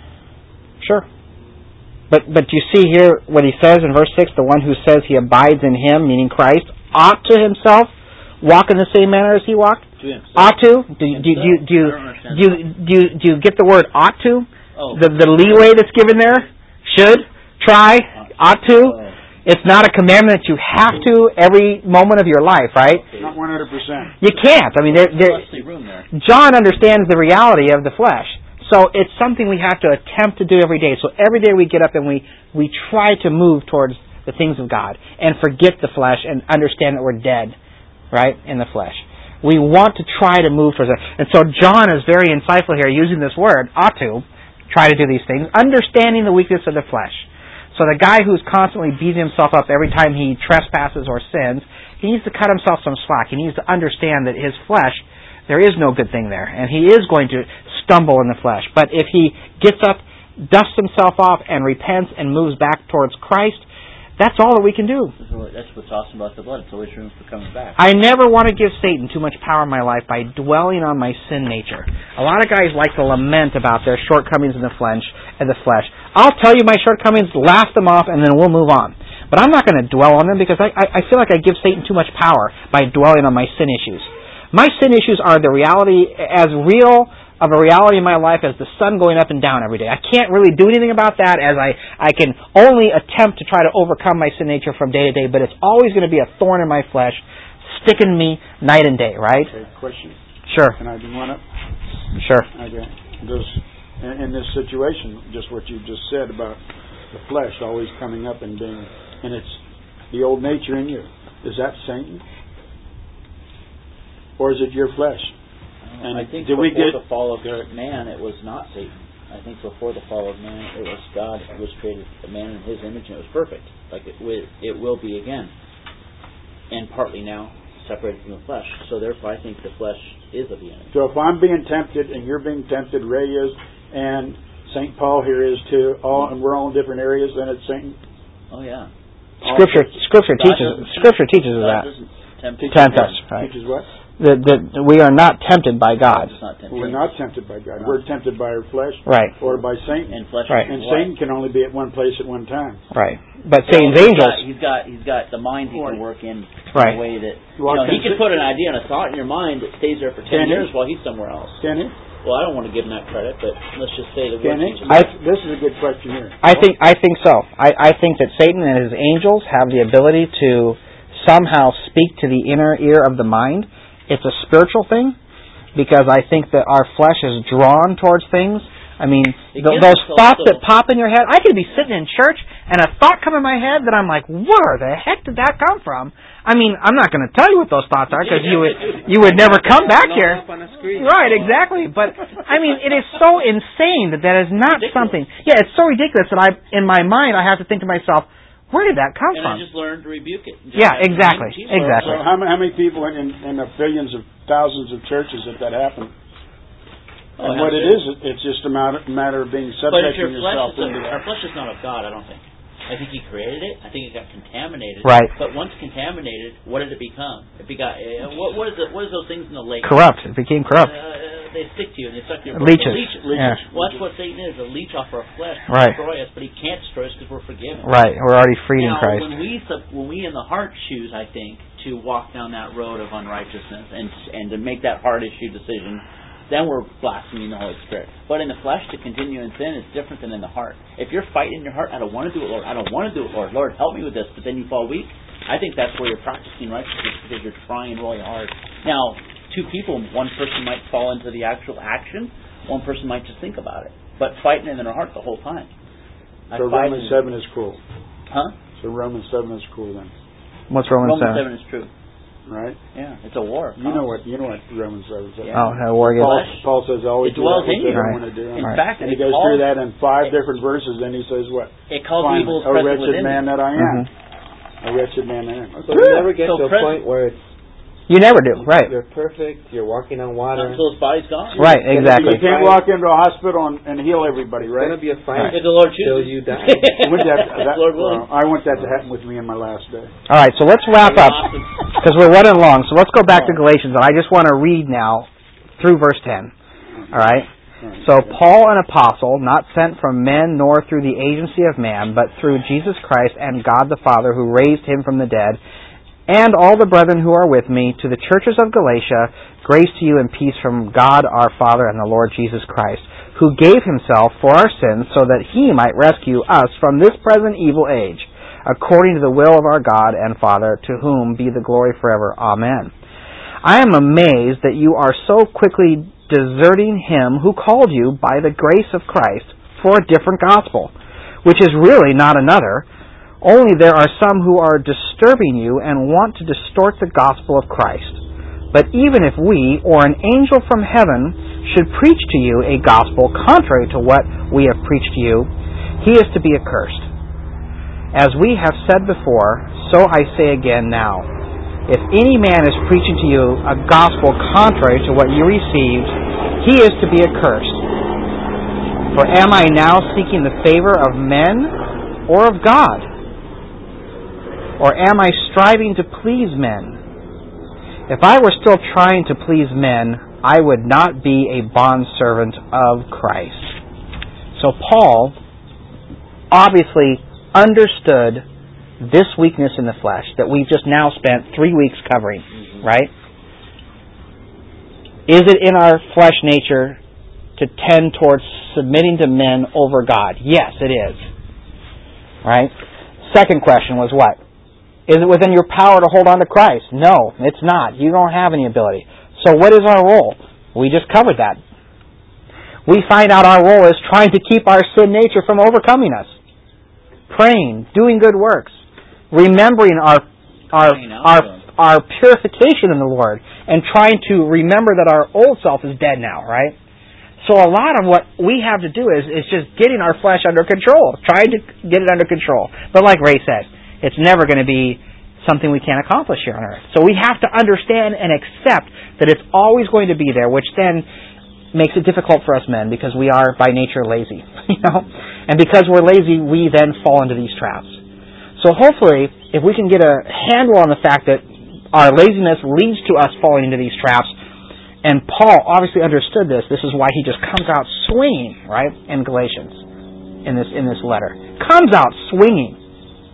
Sure. But but you see here what he says in verse six, the one who says he abides in Him, meaning Christ, ought to himself walk in the same manner as He walked? To himself. Ought to? Do you, do, you, do, you, do, you, do, you, do, you, do you get the word ought to? Oh. The, the leeway that's given there? Should? Try? Ought to? Oh. It's not a commandment that you have to every moment of your life, right? Not one hundred percent. You can't. I mean, there, there, room there. John understands the reality of the flesh. So it's something we have to attempt to do every day. So every day we get up and we, we try to move towards the things of God and forget the flesh and understand that we're dead, right, in the flesh. We want to try to move towards that. And so John is very insightful here using this word, ought to, try to do these things, understanding the weakness of the flesh. So the guy who's constantly beating himself up every time he trespasses or sins, he needs to cut himself some slack. He needs to understand that his flesh, there is no good thing there. And he is going to stumble in the flesh. But if he gets up, dusts himself off, and repents and moves back towards Christ, that's all that we can do. That's what's awesome about the blood. It's always room for coming back. I never want to give Satan too much power in my life by dwelling on my sin nature. A lot of guys like to lament about their shortcomings in the flesh. In the flesh. I'll tell you my shortcomings, laugh them off, and then we'll move on. But I'm not going to dwell on them because I, I, I feel like I give Satan too much power by dwelling on my sin issues. My sin issues are the reality, as real of a reality in my life as the sun going up and down every day. I can't really do anything about that, as I, I can only attempt to try to overcome my sin nature from day to day, but it's always going to be a thorn in my flesh, sticking me night and day, right? Okay, question. Sure. Can I do one up? Sure. Okay. Does, in, in this situation, just what you just said about the flesh always coming up and being, and it's the old nature in you, is that Satan? Or is it your flesh? And I think did before we get, the fall of man, it was not Satan. I think before the fall of man, it was God who was created a man in His image, and it was perfect, like it will, it will be again. And partly now separated from the flesh. So therefore, I think the flesh is of the enemy. So if I'm being tempted, and you're being tempted, Ray is, and Saint Paul here is too, all, and we're all in different areas, then it's Satan. Oh yeah. Scripture, Scripture teaches, Scripture teaches us that. Tempt us, right? Teaches what? That, that we are not tempted by God. Not tempted. We're not tempted by God. We're tempted by our flesh, right, or by Satan. And flesh, right. And Satan can only be at one place at one time. Right. But well, Satan's he's angels. Got, he's got he's got the mind he can work in, right. in a way that well, you know, he can sit, put an idea and a thought in your mind that stays there for ten years while he's somewhere else. Can he? Well, I don't want to give him that credit, but let's just say the Can word. he? I, this is a good question here. I think I think so. I, I think that Satan and his angels have the ability to somehow speak to the inner ear of the mind. It's a spiritual thing, because I think that our flesh is drawn towards things. I mean, th- those thoughts that pop in your head. I could be sitting in church and a thought come in my head that I'm like, where the heck did that come from? I mean, I'm not going to tell you what those thoughts are, because you would you would never come back here. Right, exactly. But I mean, it is so insane that that is not something. Yeah, it's so ridiculous that I, in my mind, I have to think to myself, where did that come and from? And I just learned to rebuke it. Just yeah, exactly, exactly. So how many, how many people in, in, in the billions of thousands of churches that that happened? Oh, and what it is, it's just a matter, matter of being subjecting yourself into that. Our flesh is not of God, I don't think. I think He created it. I think it got contaminated. Right. But once contaminated, what did it become? It begot. Uh, what, what is it? What is those things in the lake? Corrupt. It became corrupt. Uh, they stick to you and they suck your leeches. leeches. Yeah. Well, that's what Satan is, a leech off our flesh to right. destroy us, but he can't destroy us because we're forgiven. Right, we're already freed now, in Christ. When we, when we in the heart choose, I think, to walk down that road of unrighteousness and and to make that hard issue decision, then we're blaspheming the Holy Spirit. But in the flesh, to continue in sin is different than in the heart. If you're fighting in your heart, I don't want to do it, Lord. I don't want to do it, Lord. Lord, help me with this. But then you fall weak. I think that's where you're practicing righteousness, because you're trying really hard. Now, two people, one person might fall into the actual action, one person might just think about it. But fighting in their heart the whole time. I so Romans seven is cool. Huh? So Romans seven is cool then. What's Romans, Romans seven? seven is true. Right? Yeah, it's a war. You know what you know what Romans seven says. Yeah. Oh, a war against Paul, Paul says always it dwells in you. Right. Right. Want to do. In right. fact, and he it goes calls, through that in five it, different verses, and he says what? It calls Finally, evil as oh, present wretched within man me. that I am. Mm-hmm. a wretched man I am. So you never get So to a pres- point where it's You never do, right? you're perfect, you're walking on water. Until his body's gone. Right, You exactly. can't walk into a hospital and, and heal everybody, It's right? going to be a fight If the Lord till chooses. you die. I want that, that, Lord willing. uh, I want that to happen with me in my last day. All right, so let's wrap up Awesome. because we're running long. So let's go back to Galatians, and I just want to read now through verse ten. All right? So Paul, an apostle, not sent from men nor through the agency of man, but through Jesus Christ and God the Father who raised him from the dead, and all the brethren who are with me, to the churches of Galatia, grace to you and peace from God our Father and the Lord Jesus Christ, who gave himself for our sins so that he might rescue us from this present evil age, according to the will of our God and Father, to whom be the glory forever. Amen. I am amazed that you are so quickly deserting him who called you by the grace of Christ for a different gospel, which is really not another. Only there are some who are disturbing you and want to distort the gospel of Christ. But even if we, or an angel from heaven, should preach to you a gospel contrary to what we have preached to you, he is to be accursed. As we have said before, so I say again now, if any man is preaching to you a gospel contrary to what you received, he is to be accursed. For am I now seeking the favor of men or of God? Or am I striving to please men? If I were still trying to please men, I would not be a bondservant of Christ. So Paul obviously understood this weakness in the flesh that we've just now spent three weeks covering, mm-hmm. right? Is it in our flesh nature to tend towards submitting to men over God? Yes, it is. Right? Second question was what? Is it within your power to hold on to Christ? No, it's not. You don't have any ability. So what is our role? We just covered that. We find out our role is trying to keep our sin nature from overcoming us. Praying, doing good works, remembering our our our, our purification in the Lord, and trying to remember that our old self is dead now, right? So a lot of what we have to do is, is just getting our flesh under control, trying to get it under control. But like Ray said, it's never going to be something we can't accomplish here on earth. So we have to understand and accept that it's always going to be there, which then makes it difficult for us men because we are by nature lazy, you know. And because we're lazy, we then fall into these traps. So hopefully, if we can get a handle on the fact that our laziness leads to us falling into these traps, and Paul obviously understood this. This is why he just comes out swinging, right, in Galatians, in this in this letter, comes out swinging.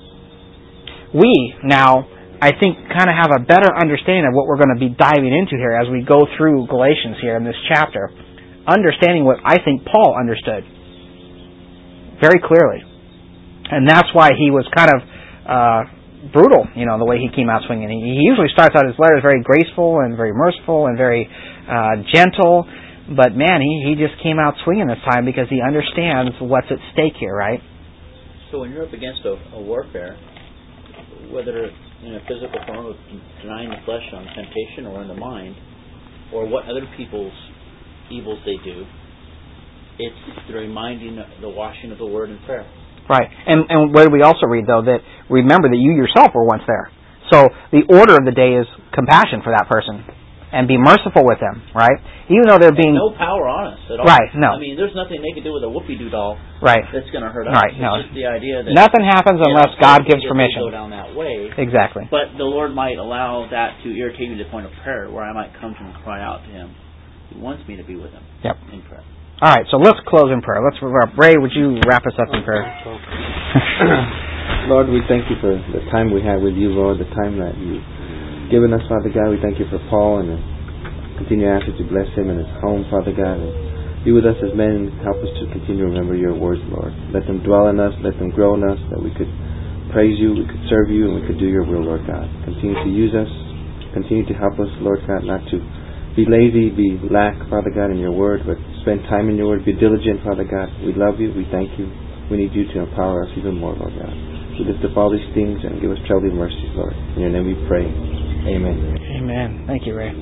We now, I think, kind of have a better understanding of what we're going to be diving into here as we go through Galatians here in this chapter, understanding what I think Paul understood very clearly. And that's why he was kind of uh, brutal, you know, the way he came out swinging. He usually starts out his letters very graceful and very merciful and very uh, gentle, but man, he, he just came out swinging this time because he understands what's at stake here, right? So when you're up against a, a warfare, whether in a physical form of denying the flesh on temptation or in the mind, or what other people's evils they do, it's the reminding, the washing of the Word and prayer. Right. And and where do we also read, though, that remember that you yourself were once there. So the order of the day is compassion for that person and be merciful with them, right? Even though they're being... And no power on us at all. Right, no. I mean, there's nothing they can do with a whoopie-doo doll right. that's going to hurt us. Right, it's no. just the idea that... Nothing happens unless God gives permission. Go down that way. Exactly. But the Lord might allow that to irritate me to the point of prayer, where I might come to Him and cry out to Him. He wants me to be with Him yep. in prayer. All right, so let's close in prayer. Let's Ray, would you wrap us up in prayer? Lord, we thank you for the time we had with you, Lord, the time that you've given us, Father God. We thank you for Paul and continue to ask you to bless him and his home, Father God, and be with us as men and help us to continue to remember your words, Lord. Let them dwell in us, let them grow in us, that we could praise you, we could serve you, and we could do your will, Lord God. Continue to use us, continue to help us, Lord God, not to be lazy, be lack, Father God, in your word, but spend time in your word, be diligent, Father God. We love you, we thank you. We need you to empower us even more, Lord God. We lift up all these things and give us traveling mercies, Lord. In your name we pray. Amen. Amen. Thank you, Ray.